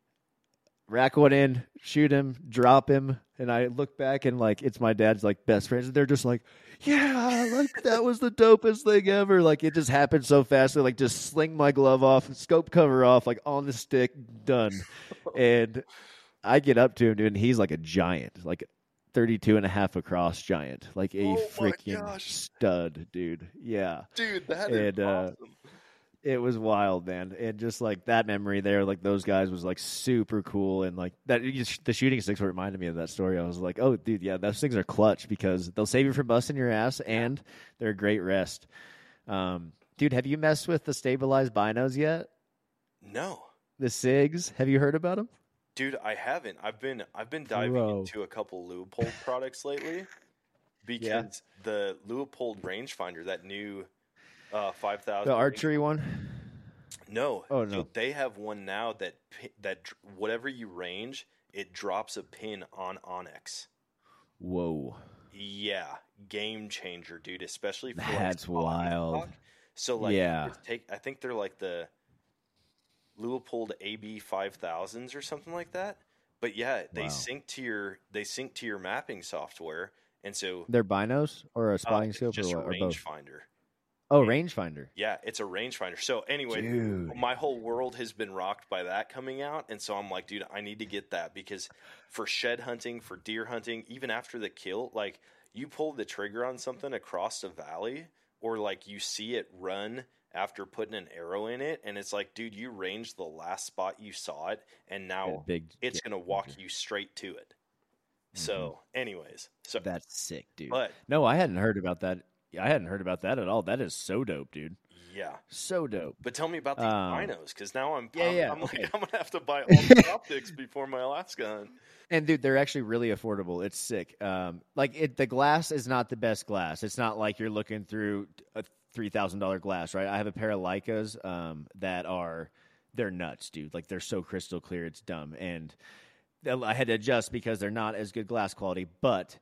Rack one in, shoot him, drop him, and I look back, and like it's my dad's like best friends, and they're just like, yeah, like that was the dopest thing ever. Like it just happened so fast. They like just sling my glove off, scope cover off, like on the stick, done, and. I get up to him, dude, and he's like a giant, like thirty-two and a half across giant, like a oh freaking stud, dude. Yeah. Dude, that and, is awesome. Uh, it was wild, man. And just like that memory there, like those guys was like super cool. And like that, the shooting sticks reminded me of that story. I was like, oh, dude, yeah, those things are clutch because they'll save you from busting your ass and they're a great rest. Um, dude, have you messed with the stabilized binos yet? No. The SIGs, have you heard about them? Dude, I haven't. I've been I've been diving Bro. into a couple Leupold products lately because Yeah. the Leupold rangefinder, that new uh, five thousand. The archery one? No. Oh, no. So they have one now that pi- that dr- whatever you range, it drops a pin on Onyx. Whoa. Yeah, game changer, dude. Especially for like, That's spotting wild. stock. So like, Yeah. it's take I think they're like the Leupold A B five thousands or something like that. But yeah, they Wow. sync to your they sync to your mapping software, and so They're binos or a uh, spotting it's scope just or, a what, or both? rangefinder. Oh, rangefinder. Yeah, it's a rangefinder. So anyway, Dude. my whole world has been rocked by that coming out, and so I'm like, dude, I need to get that because for shed hunting, for deer hunting, even after the kill, like you pull the trigger on something across a valley, or like you see it run after putting an arrow in it, and it's like, dude, you ranged the last spot you saw it, and now Yeah, big- it's yeah, gonna walk you straight to it. So, anyways, so That's sick, dude. But no, I hadn't heard about that I hadn't heard about that at all. That is so dope, dude. Yeah. So dope. But tell me about these Um, binos, because now I'm, Yeah, I'm, yeah, I'm okay. like, I'm going to have to buy all the optics before my Alaska hunt. And dude, they're actually really affordable. It's sick. Um, like it, the glass is not the best glass. It's not like you're looking through a three thousand dollar glass, right? I have a pair of Leicas um, that are they're nuts, dude. Like they're so crystal clear, it's dumb. And I had to adjust because they're not as good glass quality. But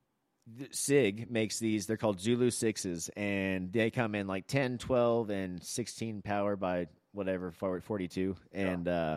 Sig makes these. They're called Zulu sixes, and they come in like ten, twelve, and sixteen power by whatever forward forty-two. And uh,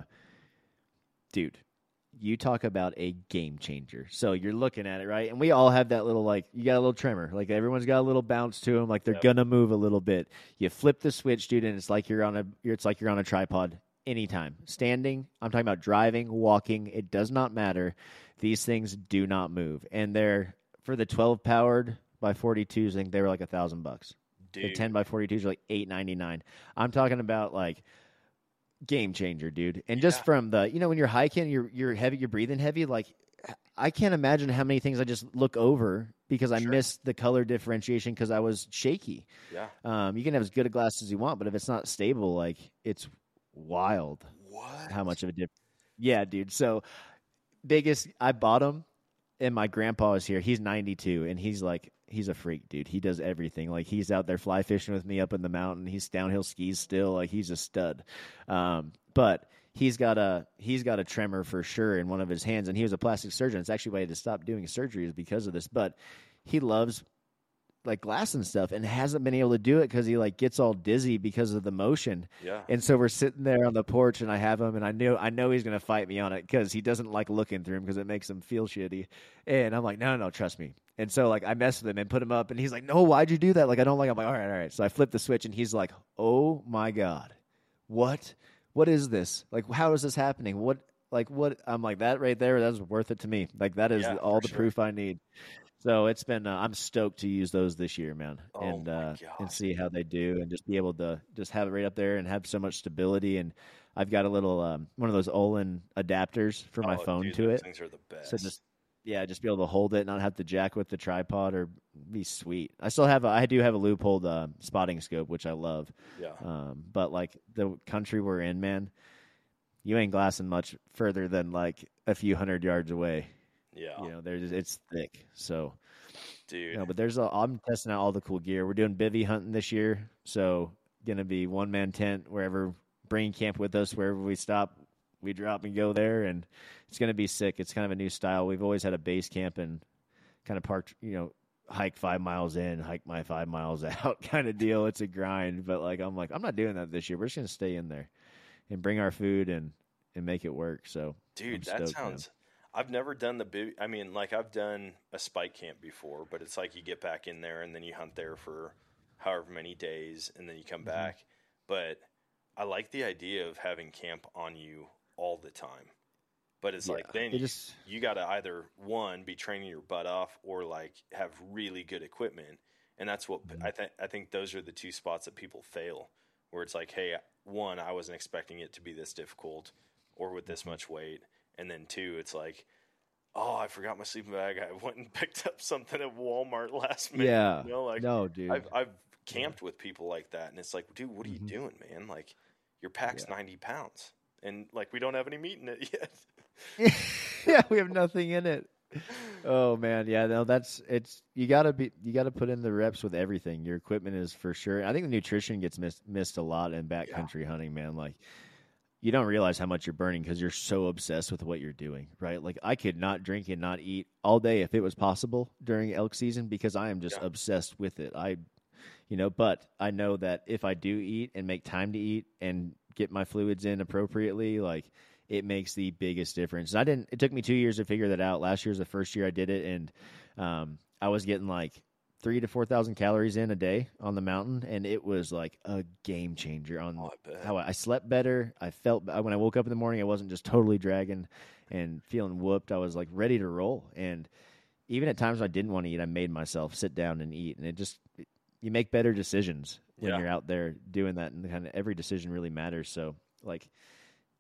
dude. You talk about a game changer. So you're looking at it, right? And we all have that little, like, you got a little tremor. Like, everyone's got a little bounce to them. Like, they're Yep. going to move a little bit. You flip the switch, dude, and it's like you're on a it's like you're on a tripod anytime. Standing, I'm talking about driving, walking. It does not matter. These things do not move. And they're, for the twelve powered by forty-twos, I think they were like a thousand bucks. The Dude. ten by forty-twos are like eight ninety-nine. I'm talking about, like, game changer, dude. And just Yeah. from the, you know, when you're hiking, you're you're heavy, you're breathing heavy. Like, I can't imagine how many things I just look over because I Sure. missed the color differentiation because I was shaky. Yeah. Um, you can have as good a glass as you want, but if it's not stable, like, it's wild. What? How much of a dip? Yeah, dude. So biggest, I bought them, and my grandpa is here. He's ninety-two, and he's like, he's a freak, dude. He does everything. Like, he's out there fly fishing with me up in the mountain. He's downhill skis still. Like, he's a stud. Um, but he's got a he's got a tremor for sure in one of his hands, and he was a plastic surgeon. It's actually why he had to stop doing surgery is because of this. But he loves like glass and stuff, and hasn't been able to do it because he like gets all dizzy because of the motion. Yeah. And so we're sitting there on the porch, and I have him, and I know I know he's gonna fight me on it because he doesn't like looking through him because it makes him feel shitty. And I'm like, no, no, no, trust me. And so like I mess with him and put him up, and he's like, no, why'd you do that? Like I don't like. I'm like, all right, all right. So I flip the switch, and he's like, oh my god, what? What is this? Like, how is this happening? What? Like what? I'm like, that right there. That's worth it to me. Like that is Yeah, all for the sure. proof I need. So it's been. Uh, I'm stoked to use those this year, man, Oh and my uh, and gosh. see how they do, and just be able to just have it right up there and have so much stability. And I've got a little um, one of those Olin adapters for my Oh, phone dude, to those it. things are the best. So just yeah, just be able to hold it, not have to jack with the tripod, or be sweet. I still have a, I do have a Leupold uh, spotting scope, which I love. Yeah. Um, but like the country we're in, man, you ain't glassing much further than like a few hundred yards away. Yeah. You know, there's it's thick. So, Dude. you know, but there's a, I'm testing out all the cool gear. We're doing bivvy hunting this year, so gonna be one man tent wherever. Bring camp with us wherever we stop. We drop and go there, and it's gonna be sick. It's kind of a new style. We've always had a base camp and kind of parked, you know, hike five miles in, hike my five miles out kind of deal. It's a grind, but like I'm like I'm not doing that this year. We're just gonna stay in there and bring our food and and make it work. So, Dude, I'm that stoked, man. sounds. I've never done the big. I mean, like I've done a spike camp before, but it's like you get back in there and then you hunt there for however many days, and then you come Mm-hmm. back. But I like the idea of having camp on you all the time. But it's like Yeah, then it you, just- you got to either one be training your butt off or like have really good equipment, and that's what Mm-hmm. I think. I think those are the two spots that people fail, where it's like, hey, one, I wasn't expecting it to be this difficult or with Mm-hmm. this much weight, and then two, it's like, oh, I forgot my sleeping bag. I went and picked up something at Walmart last minute. Yeah. you know, like No, dude. I've I've camped with people like that, and it's like, dude, what are you Mhm. doing, man? Like, your pack's Yeah. ninety pounds, and like we don't have any meat in it yet. Yeah, we have nothing in it. Oh man, yeah, no, that's it's you gotta be you gotta put in the reps with everything. Your equipment is for sure. I think the nutrition gets missed missed a lot in backcountry hunting, man. Like you don't realize how much you're burning because you're so obsessed with what you're doing, right? Like I could not drink and not eat all day if it was possible during elk season because I am just Yeah. obsessed with it. I, you know, but I know that if I do eat and make time to eat and get my fluids in appropriately, like it makes the biggest difference. I didn't. It took me two years to figure that out. Last year was the first year I did it, and um, I was getting like three to four thousand calories in a day on the mountain, and it was like a game changer on Oh, I bet. how I, I slept better. I felt when I woke up in the morning, I wasn't just totally dragging and feeling whooped. I was like ready to roll, and even at times when I didn't want to eat, I made myself sit down and eat, and it just you make better decisions when Yeah. you're out there doing that, and kind of every decision really matters. So like.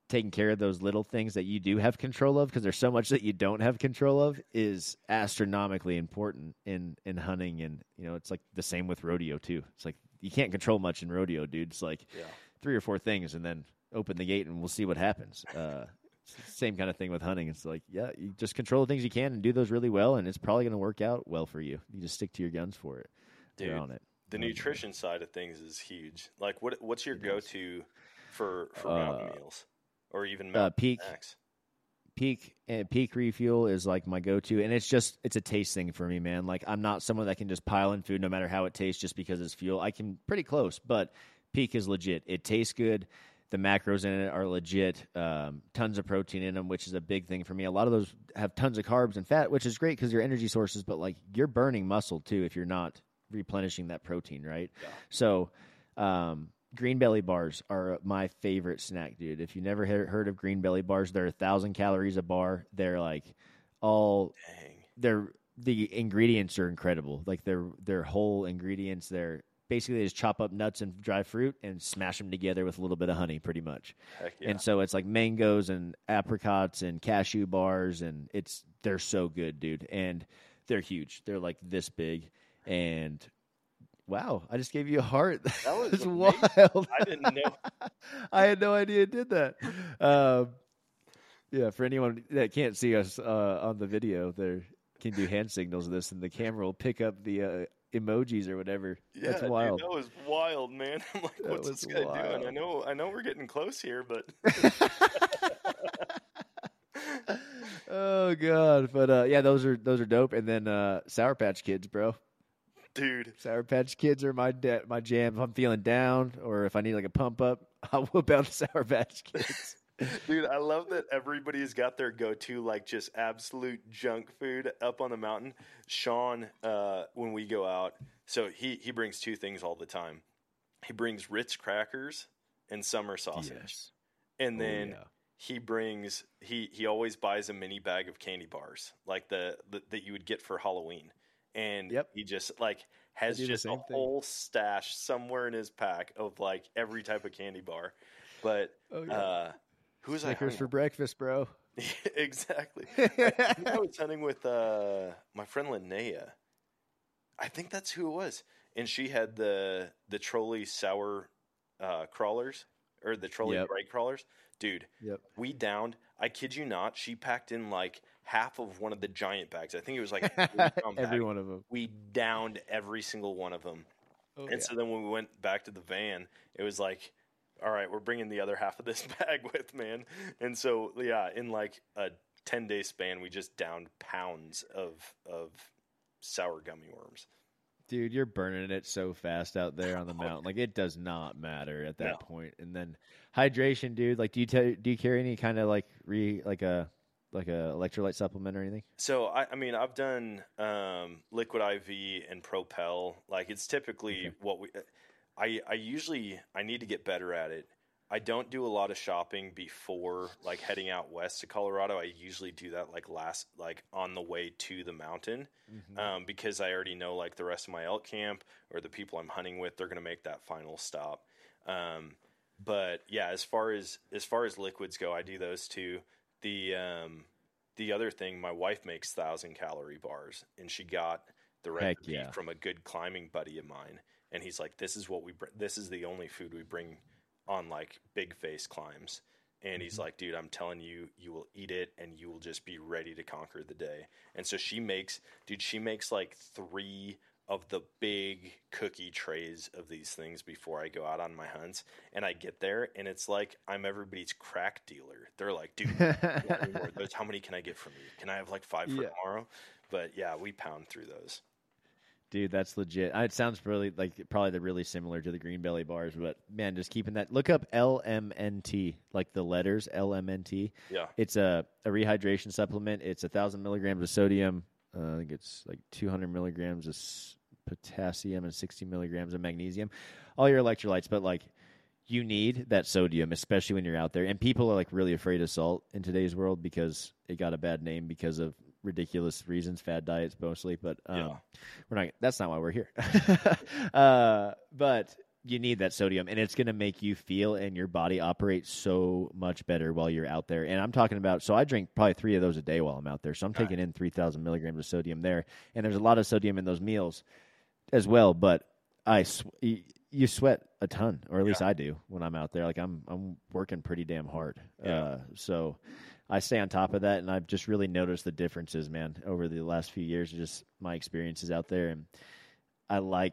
taking care of those little things that you do have control of, because there's so much that you don't have control of, is astronomically important in, in hunting. And, you know, it's like the same with rodeo too. It's like, you can't control much in rodeo, dude. It's like Yeah. three or four things and then open the gate and we'll see what happens. Uh, same kind of thing with hunting. It's like, yeah, you just control the things you can and do those really well, and it's probably going to work out well for you. You just stick to your guns for it. Dude, You're on it. The Um, nutrition side of things is huge. Like, what what's your It go is. to for for Uh, mountain meals, or even uh, mountain peak. snacks? Peak and peak refuel is like my go-to, and it's just it's a taste thing for me, man. Like, I'm not someone that can just pile in food no matter how it tastes just because it's fuel. I can pretty close, but peak is legit. It tastes good. The macros in it are legit. Um, tons of protein in them, which is a big thing for me. A lot of those have tons of carbs and fat, which is great because they're energy sources. But like, you're burning muscle too if you're not replenishing that protein, right? Yeah. So, um, Green Belly bars are my favorite snack, dude. If you never he- heard of Green Belly bars, they're a thousand calories a bar. They're like all, Dang. they're the ingredients are incredible. Like they're they're whole ingredients. They're basically they just chop up nuts and dry fruit and smash them together with a little bit of honey, pretty much. Heck yeah. And so it's like mangoes and apricots and cashew bars, and it's they're so good, dude. And they're huge. They're like this big, and wow, I just gave you a heart. That was That's amazing. wild. I didn't know. I had no idea it did that. Um, yeah, for anyone that can't see us uh, on the video, there can do hand signals of this, and the camera will pick up the uh, emojis or whatever. Yeah, That's wild. Dude, that was wild, man. I'm like, That what's was this guy wild. doing? I know, I know, we're getting close here, but Oh god, but uh, yeah, those are those are dope. And then uh, Sour Patch Kids, bro. dude, Sour Patch Kids are my da- my jam. If I'm feeling down or if I need like a pump up, I'll whip out the Sour Patch Kids. dude, I love that everybody's got their go-to, like just absolute junk food up on the mountain. Sean, uh, when we go out, so he he brings two things all the time. He brings Ritz crackers and summer sausage, Yes. and Oh, then yeah. he brings he he always buys a mini bag of candy bars, like the, the that you would get for Halloween, and Yep. he just like has I do the just a same thing. whole stash somewhere in his pack of like every type of candy bar. But Oh, yeah. uh, who was I Snickers hunting for breakfast, bro. with? Exactly. I, think I was hunting with uh, my friend Linnea. I think that's who it was, and she had the the trolley sour uh, crawlers or the trolley Yep. bright crawlers. Dude, Yep. we downed, I kid you not, she packed in like half of one of the giant bags. I think it was like a forty pound Every bag. one of them. We downed every single one of them. Oh, and yeah. so then when we went back to the van, it was like, all right, we're bringing the other half of this bag with, man. And so, yeah, in like a ten day span, we just downed pounds of of sour gummy worms. Dude, you're burning it so fast out there on the mountain. Like, it does not matter at that No. point. And then hydration, dude. Like, do you ta- do you carry any kind of like re like a like a electrolyte supplement or anything? So I, I mean, I've done um, Liquid I V and Propel. Like it's typically Okay. what we. I I usually I need to get better at it. I don't do a lot of shopping before like heading out west to Colorado. I usually do that like last like on the way to the mountain, Mm-hmm. um, because I already know like the rest of my elk camp or the people I'm hunting with, they're going to make that final stop. Um, but yeah, as far as as far as liquids go, I do those two. The um, the other thing, my wife makes thousand calorie bars, and she got the Heck recipe yeah. from a good climbing buddy of mine. And he's like, "This is what we br- this is the only food we bring on like big face climbs." And he's like, "Dude, I'm telling you, you will eat it, and you will just be ready to conquer the day." And so she makes, dude, she makes like three of the big cookie trays of these things before I go out on my hunts. And I get there, and it's like I'm everybody's crack dealer. They're like, "Dude, you want any more of those? How many can I get from you? Can I have like five for Yeah. tomorrow?" But yeah, we pound through those. Dude, that's legit. Uh, It sounds really like probably the really similar to the Green Belly bars, but man, just keeping that. Look up L M N T, like the letters L M N T. Yeah. It's a, a rehydration supplement. It's a thousand milligrams of sodium. Uh, I think it's like two hundred milligrams of s- potassium and sixty milligrams of magnesium. All your electrolytes, but like you need that sodium, especially when you're out there. And people are like really afraid of salt in today's world because it got a bad name because of ridiculous reasons, fad diets mostly. But um, Yeah. we're not. That's not why we're here. uh, but you need that sodium, and it's going to make you feel and your body operate so much better while you're out there. And I'm talking about, so I drink probably three of those a day while I'm out there. So I'm All taking right. in three thousand milligrams of sodium there. And there's a lot of sodium in those meals as well. But I, sw- you, you sweat a ton, or at least Yeah. I do when I'm out there. Like I'm, I'm working pretty damn hard. Yeah. Uh, so I stay on top of that, and I've just really noticed the differences, man, over the last few years, just my experiences out there. And I like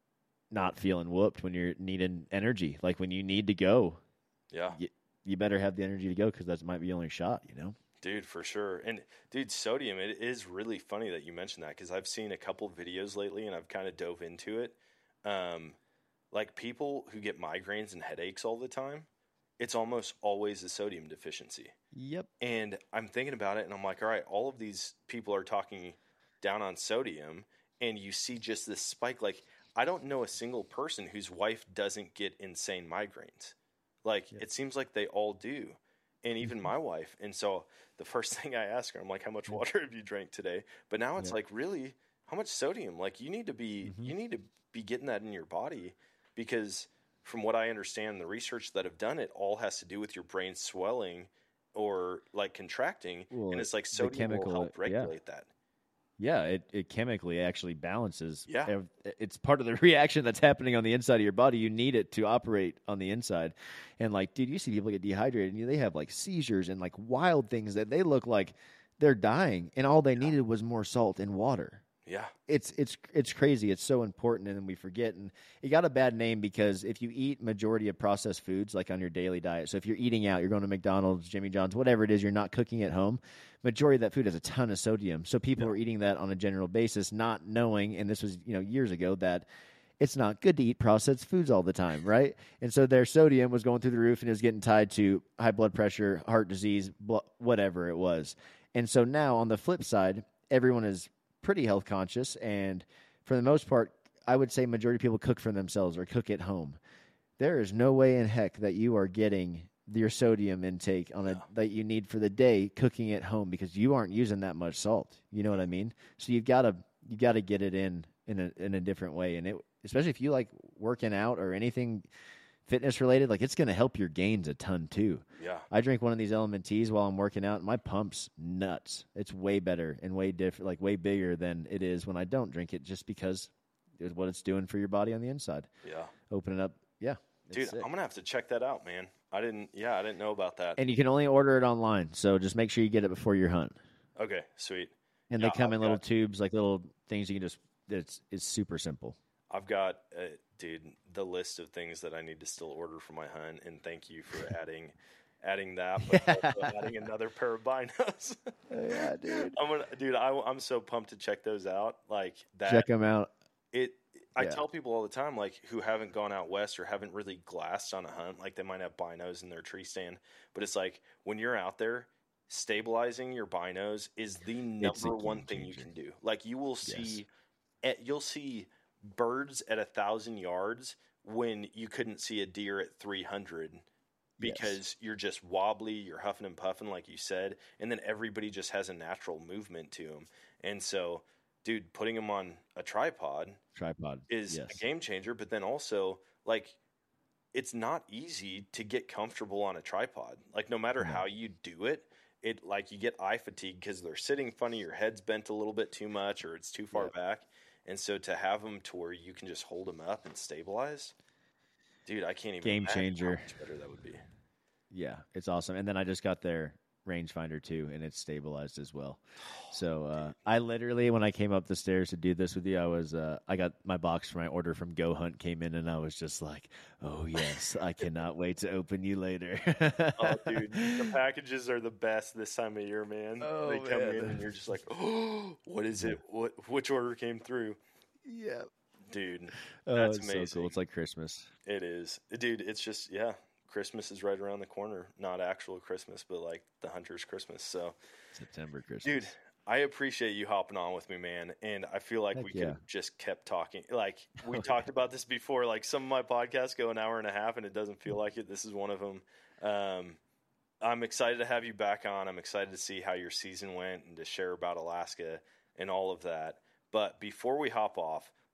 not feeling whooped when you're needing energy. Like when you need to go, Yeah. you, you better have the energy to go, because that might be your only shot, you know? Dude, for sure. And dude, sodium, it is really funny that you mentioned that, because I've seen a couple videos lately and I've kind of dove into it. Um, like people who get migraines and headaches all the time, it's almost always a sodium deficiency. Yep. And I'm thinking about it and I'm like, all right, all of these people are talking down on sodium, and you see just this spike. Like, I don't know a single person whose wife doesn't get insane migraines. Like, Yep. it seems like they all do. And even my wife. And so the first thing I ask her, I'm like, how much water have you drank today? But now it's Yep. like, really, how much sodium? Like, you need to be, Mm-hmm. you need to be getting that in your body, because from what I understand, the research that have done it all has to do with your brain swelling or like contracting. Well, and it's like the sodium will chemical- help yeah. regulate that. Yeah, it, it chemically actually balances. Yeah. ev- It's part of the reaction that's happening on the inside of your body. You need it to operate on the inside. And like, dude, you see people get dehydrated and they have like seizures and like wild things that they look like they're dying. And all they needed was more salt and water. Yeah. It's it's it's crazy. It's so important, and then we forget. And it got a bad name because if you eat majority of processed foods, like on your daily diet, so if you're eating out, you're going to McDonald's, Jimmy John's, whatever it is, you're not cooking at home, majority of that food has a ton of sodium. So people Yeah. are eating that on a general basis, not knowing, and this was you know years ago, that it's not good to eat processed foods all the time, right? And so their sodium was going through the roof, and it was getting tied to high blood pressure, heart disease, blo- whatever it was. And so now on the flip side, everyone is pretty health conscious, and for the most part, I would say majority of people cook for themselves or cook at home. There is no way in heck that you are getting your sodium intake on a No. that you need for the day cooking at home, because you aren't using that much salt. You know what I mean? So you've got to you got to get it in in a in a different way, and it especially if you like working out or anything fitness related, like it's going to help your gains a ton too. Yeah. I drink one of these Element Teas while I'm working out, and my pump's nuts. It's way better and way different, like way bigger than it is when I don't drink it, just because it's what it's doing for your body on the inside. Yeah. Opening up, yeah. it's Dude, sick. I'm going to have to check that out, man. I didn't, yeah, I didn't know about that. And you can only order it online, so just make sure you get it before your hunt. Okay, sweet. And Yeah, they come I've in little got- tubes, like little things you can just. It's it's super simple. I've got, uh, dude, the list of things that I need to still order for my hunt, and thank you for adding, adding that, but also adding another pair of binos. Yeah, dude. I'm gonna, dude, I, I'm so pumped to check those out. Like that, Check them out. it. I Yeah. tell people all the time, like who haven't gone out west or haven't really glassed on a hunt, like they might have binos in their tree stand, but it's like when you're out there, stabilizing your binos is the It's a number one game thing you changer. can do. Like you will see, at, you'll see birds at a thousand yards when you couldn't see a deer at three hundred. Because you're just wobbly, you're huffing and puffing, like you said, and then everybody just has a natural movement to them. And so, dude, putting them on a tripod Tripod is yes. a game changer. But then also, like, it's not easy to get comfortable on a tripod. Like, no matter No. how you do it, it like you get eye fatigue because they're sitting funny, your head's bent a little bit too much, or it's too far Yep. back. And so, to have them to where you can just hold them up and stabilize, dude, I can't even Game imagine changer. how much better that would be. Yeah, it's awesome. And then I just got their rangefinder too, and it's stabilized as well. So uh, I literally, when I came up the stairs to do this with you, I was uh, I got my box for my order from Go Hunt came in, and I was just like, oh yes, I cannot wait to open you later. Oh, dude, the packages are the best this time of year, man. Oh, they come man. in and you're just like, oh, what is it? What which order came through? Yeah, dude, oh, that's it's amazing. so cool. It's like Christmas. It is, dude. It's just yeah. Christmas is right around the corner. Not actual Christmas, but like the hunter's Christmas. So, September Christmas. dude, I appreciate you hopping on with me, man. And I feel like Heck we yeah. could have just kept talking. Like we talked about this before. Like some of my podcasts go an hour and a half, and it doesn't feel like it. This is one of them. Um, I'm excited to have you back on. I'm excited to see how your season went and to share about Alaska and all of that. But before we hop off,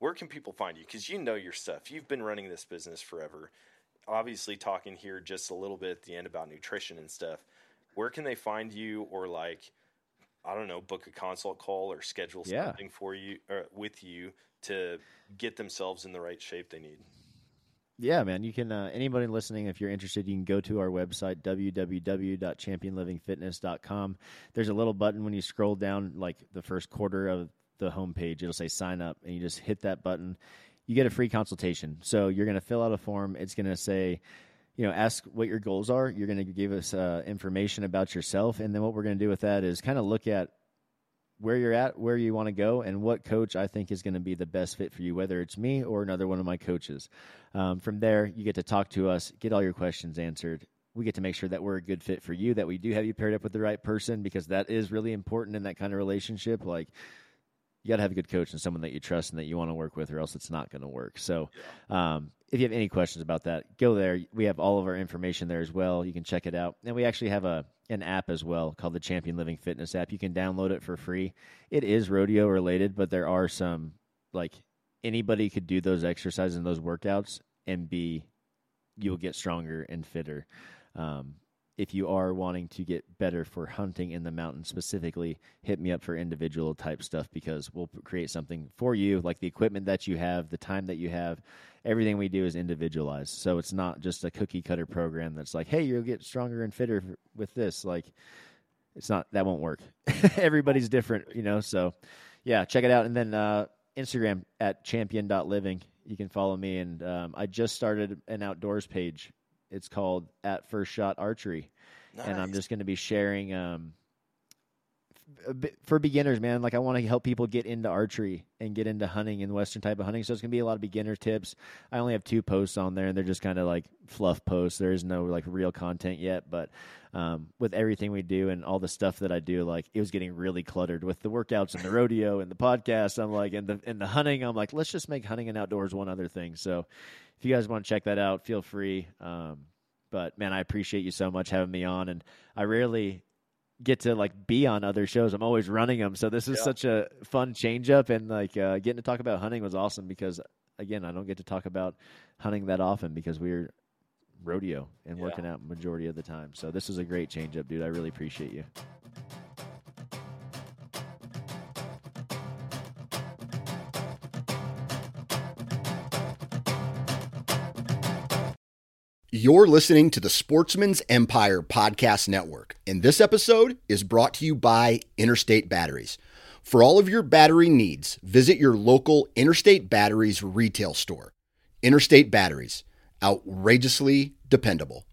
where can people find you? Because you know your stuff. You've been running this business forever. Obviously, talking here just a little bit at the end about nutrition and stuff. Where can they find you, or like, I don't know, book a consult call or schedule yeah. something for you or with you to get themselves in the right shape they need? Yeah, man. You can, uh, anybody listening, if you're interested, you can go to our website, w w w dot champion living fitness dot com. There's a little button when you scroll down, like the first quarter of the homepage, it'll say sign up, and you just hit that button. You get a free consultation. So you're going to fill out a form. It's going to say, you know, ask what your goals are. You're going to give us uh, information about yourself. And then what we're going to do with that is kind of look at where you're at, where you want to go, and what coach I think is going to be the best fit for you, whether it's me or another one of my coaches. Um, from there, you get to talk to us, get all your questions answered. We get to make sure that we're a good fit for you, that we do have you paired up with the right person, because that is really important in that kind of relationship. Like, you got to have a good coach and someone that you trust and that you want to work with, or else it's not going to work. So um, if you have any questions about that, go there. We have all of our information there as well. You can check it out. And we actually have a an app as well called the Champion Living Fitness app. You can download it for free. It is rodeo related, but there are some, like, anybody could do those exercises and those workouts and be, you'll get stronger and fitter. Um, if you are wanting to get better for hunting in the mountains specifically, hit me up for individual type stuff, because we'll create something for you, like the equipment that you have, the time that you have. Everything we do is individualized. So it's not just a cookie cutter program that's like, hey, you'll get stronger and fitter with this. Like, it's not, that won't work. Everybody's different, you know? So yeah, check it out. And then, uh, Instagram at champion dot living. You can follow me. And, um, I just started an outdoors page. It's called At First Shot Archery. Nice. And I'm just going to be sharing, um, for beginners, man. Like, I want to help people get into archery and get into hunting and Western type of hunting. So it's going to be a lot of beginner tips. I only have two posts on there, and they're just kind of like fluff posts. There is no like real content yet, but um, with everything we do and all the stuff that I do, like, it was getting really cluttered with the workouts and the rodeo and the podcast. I'm like, and the, and the hunting, I'm like, let's just make hunting and outdoors one other thing. So if you guys want to check that out, feel free. Um, but man, I appreciate you so much having me on, and I rarely get to like be on other shows. I'm always running them. So this is yeah. such a fun change up, and like uh, getting to talk about hunting was awesome, because again, I don't get to talk about hunting that often because we're rodeo and yeah. working out majority of the time. So this is a great change up, dude. I really appreciate you. You're listening to the Sportsman's Empire Podcast Network, and this episode is brought to you by Interstate Batteries. For all of your battery needs, visit your local Interstate Batteries retail store. Interstate Batteries, outrageously dependable.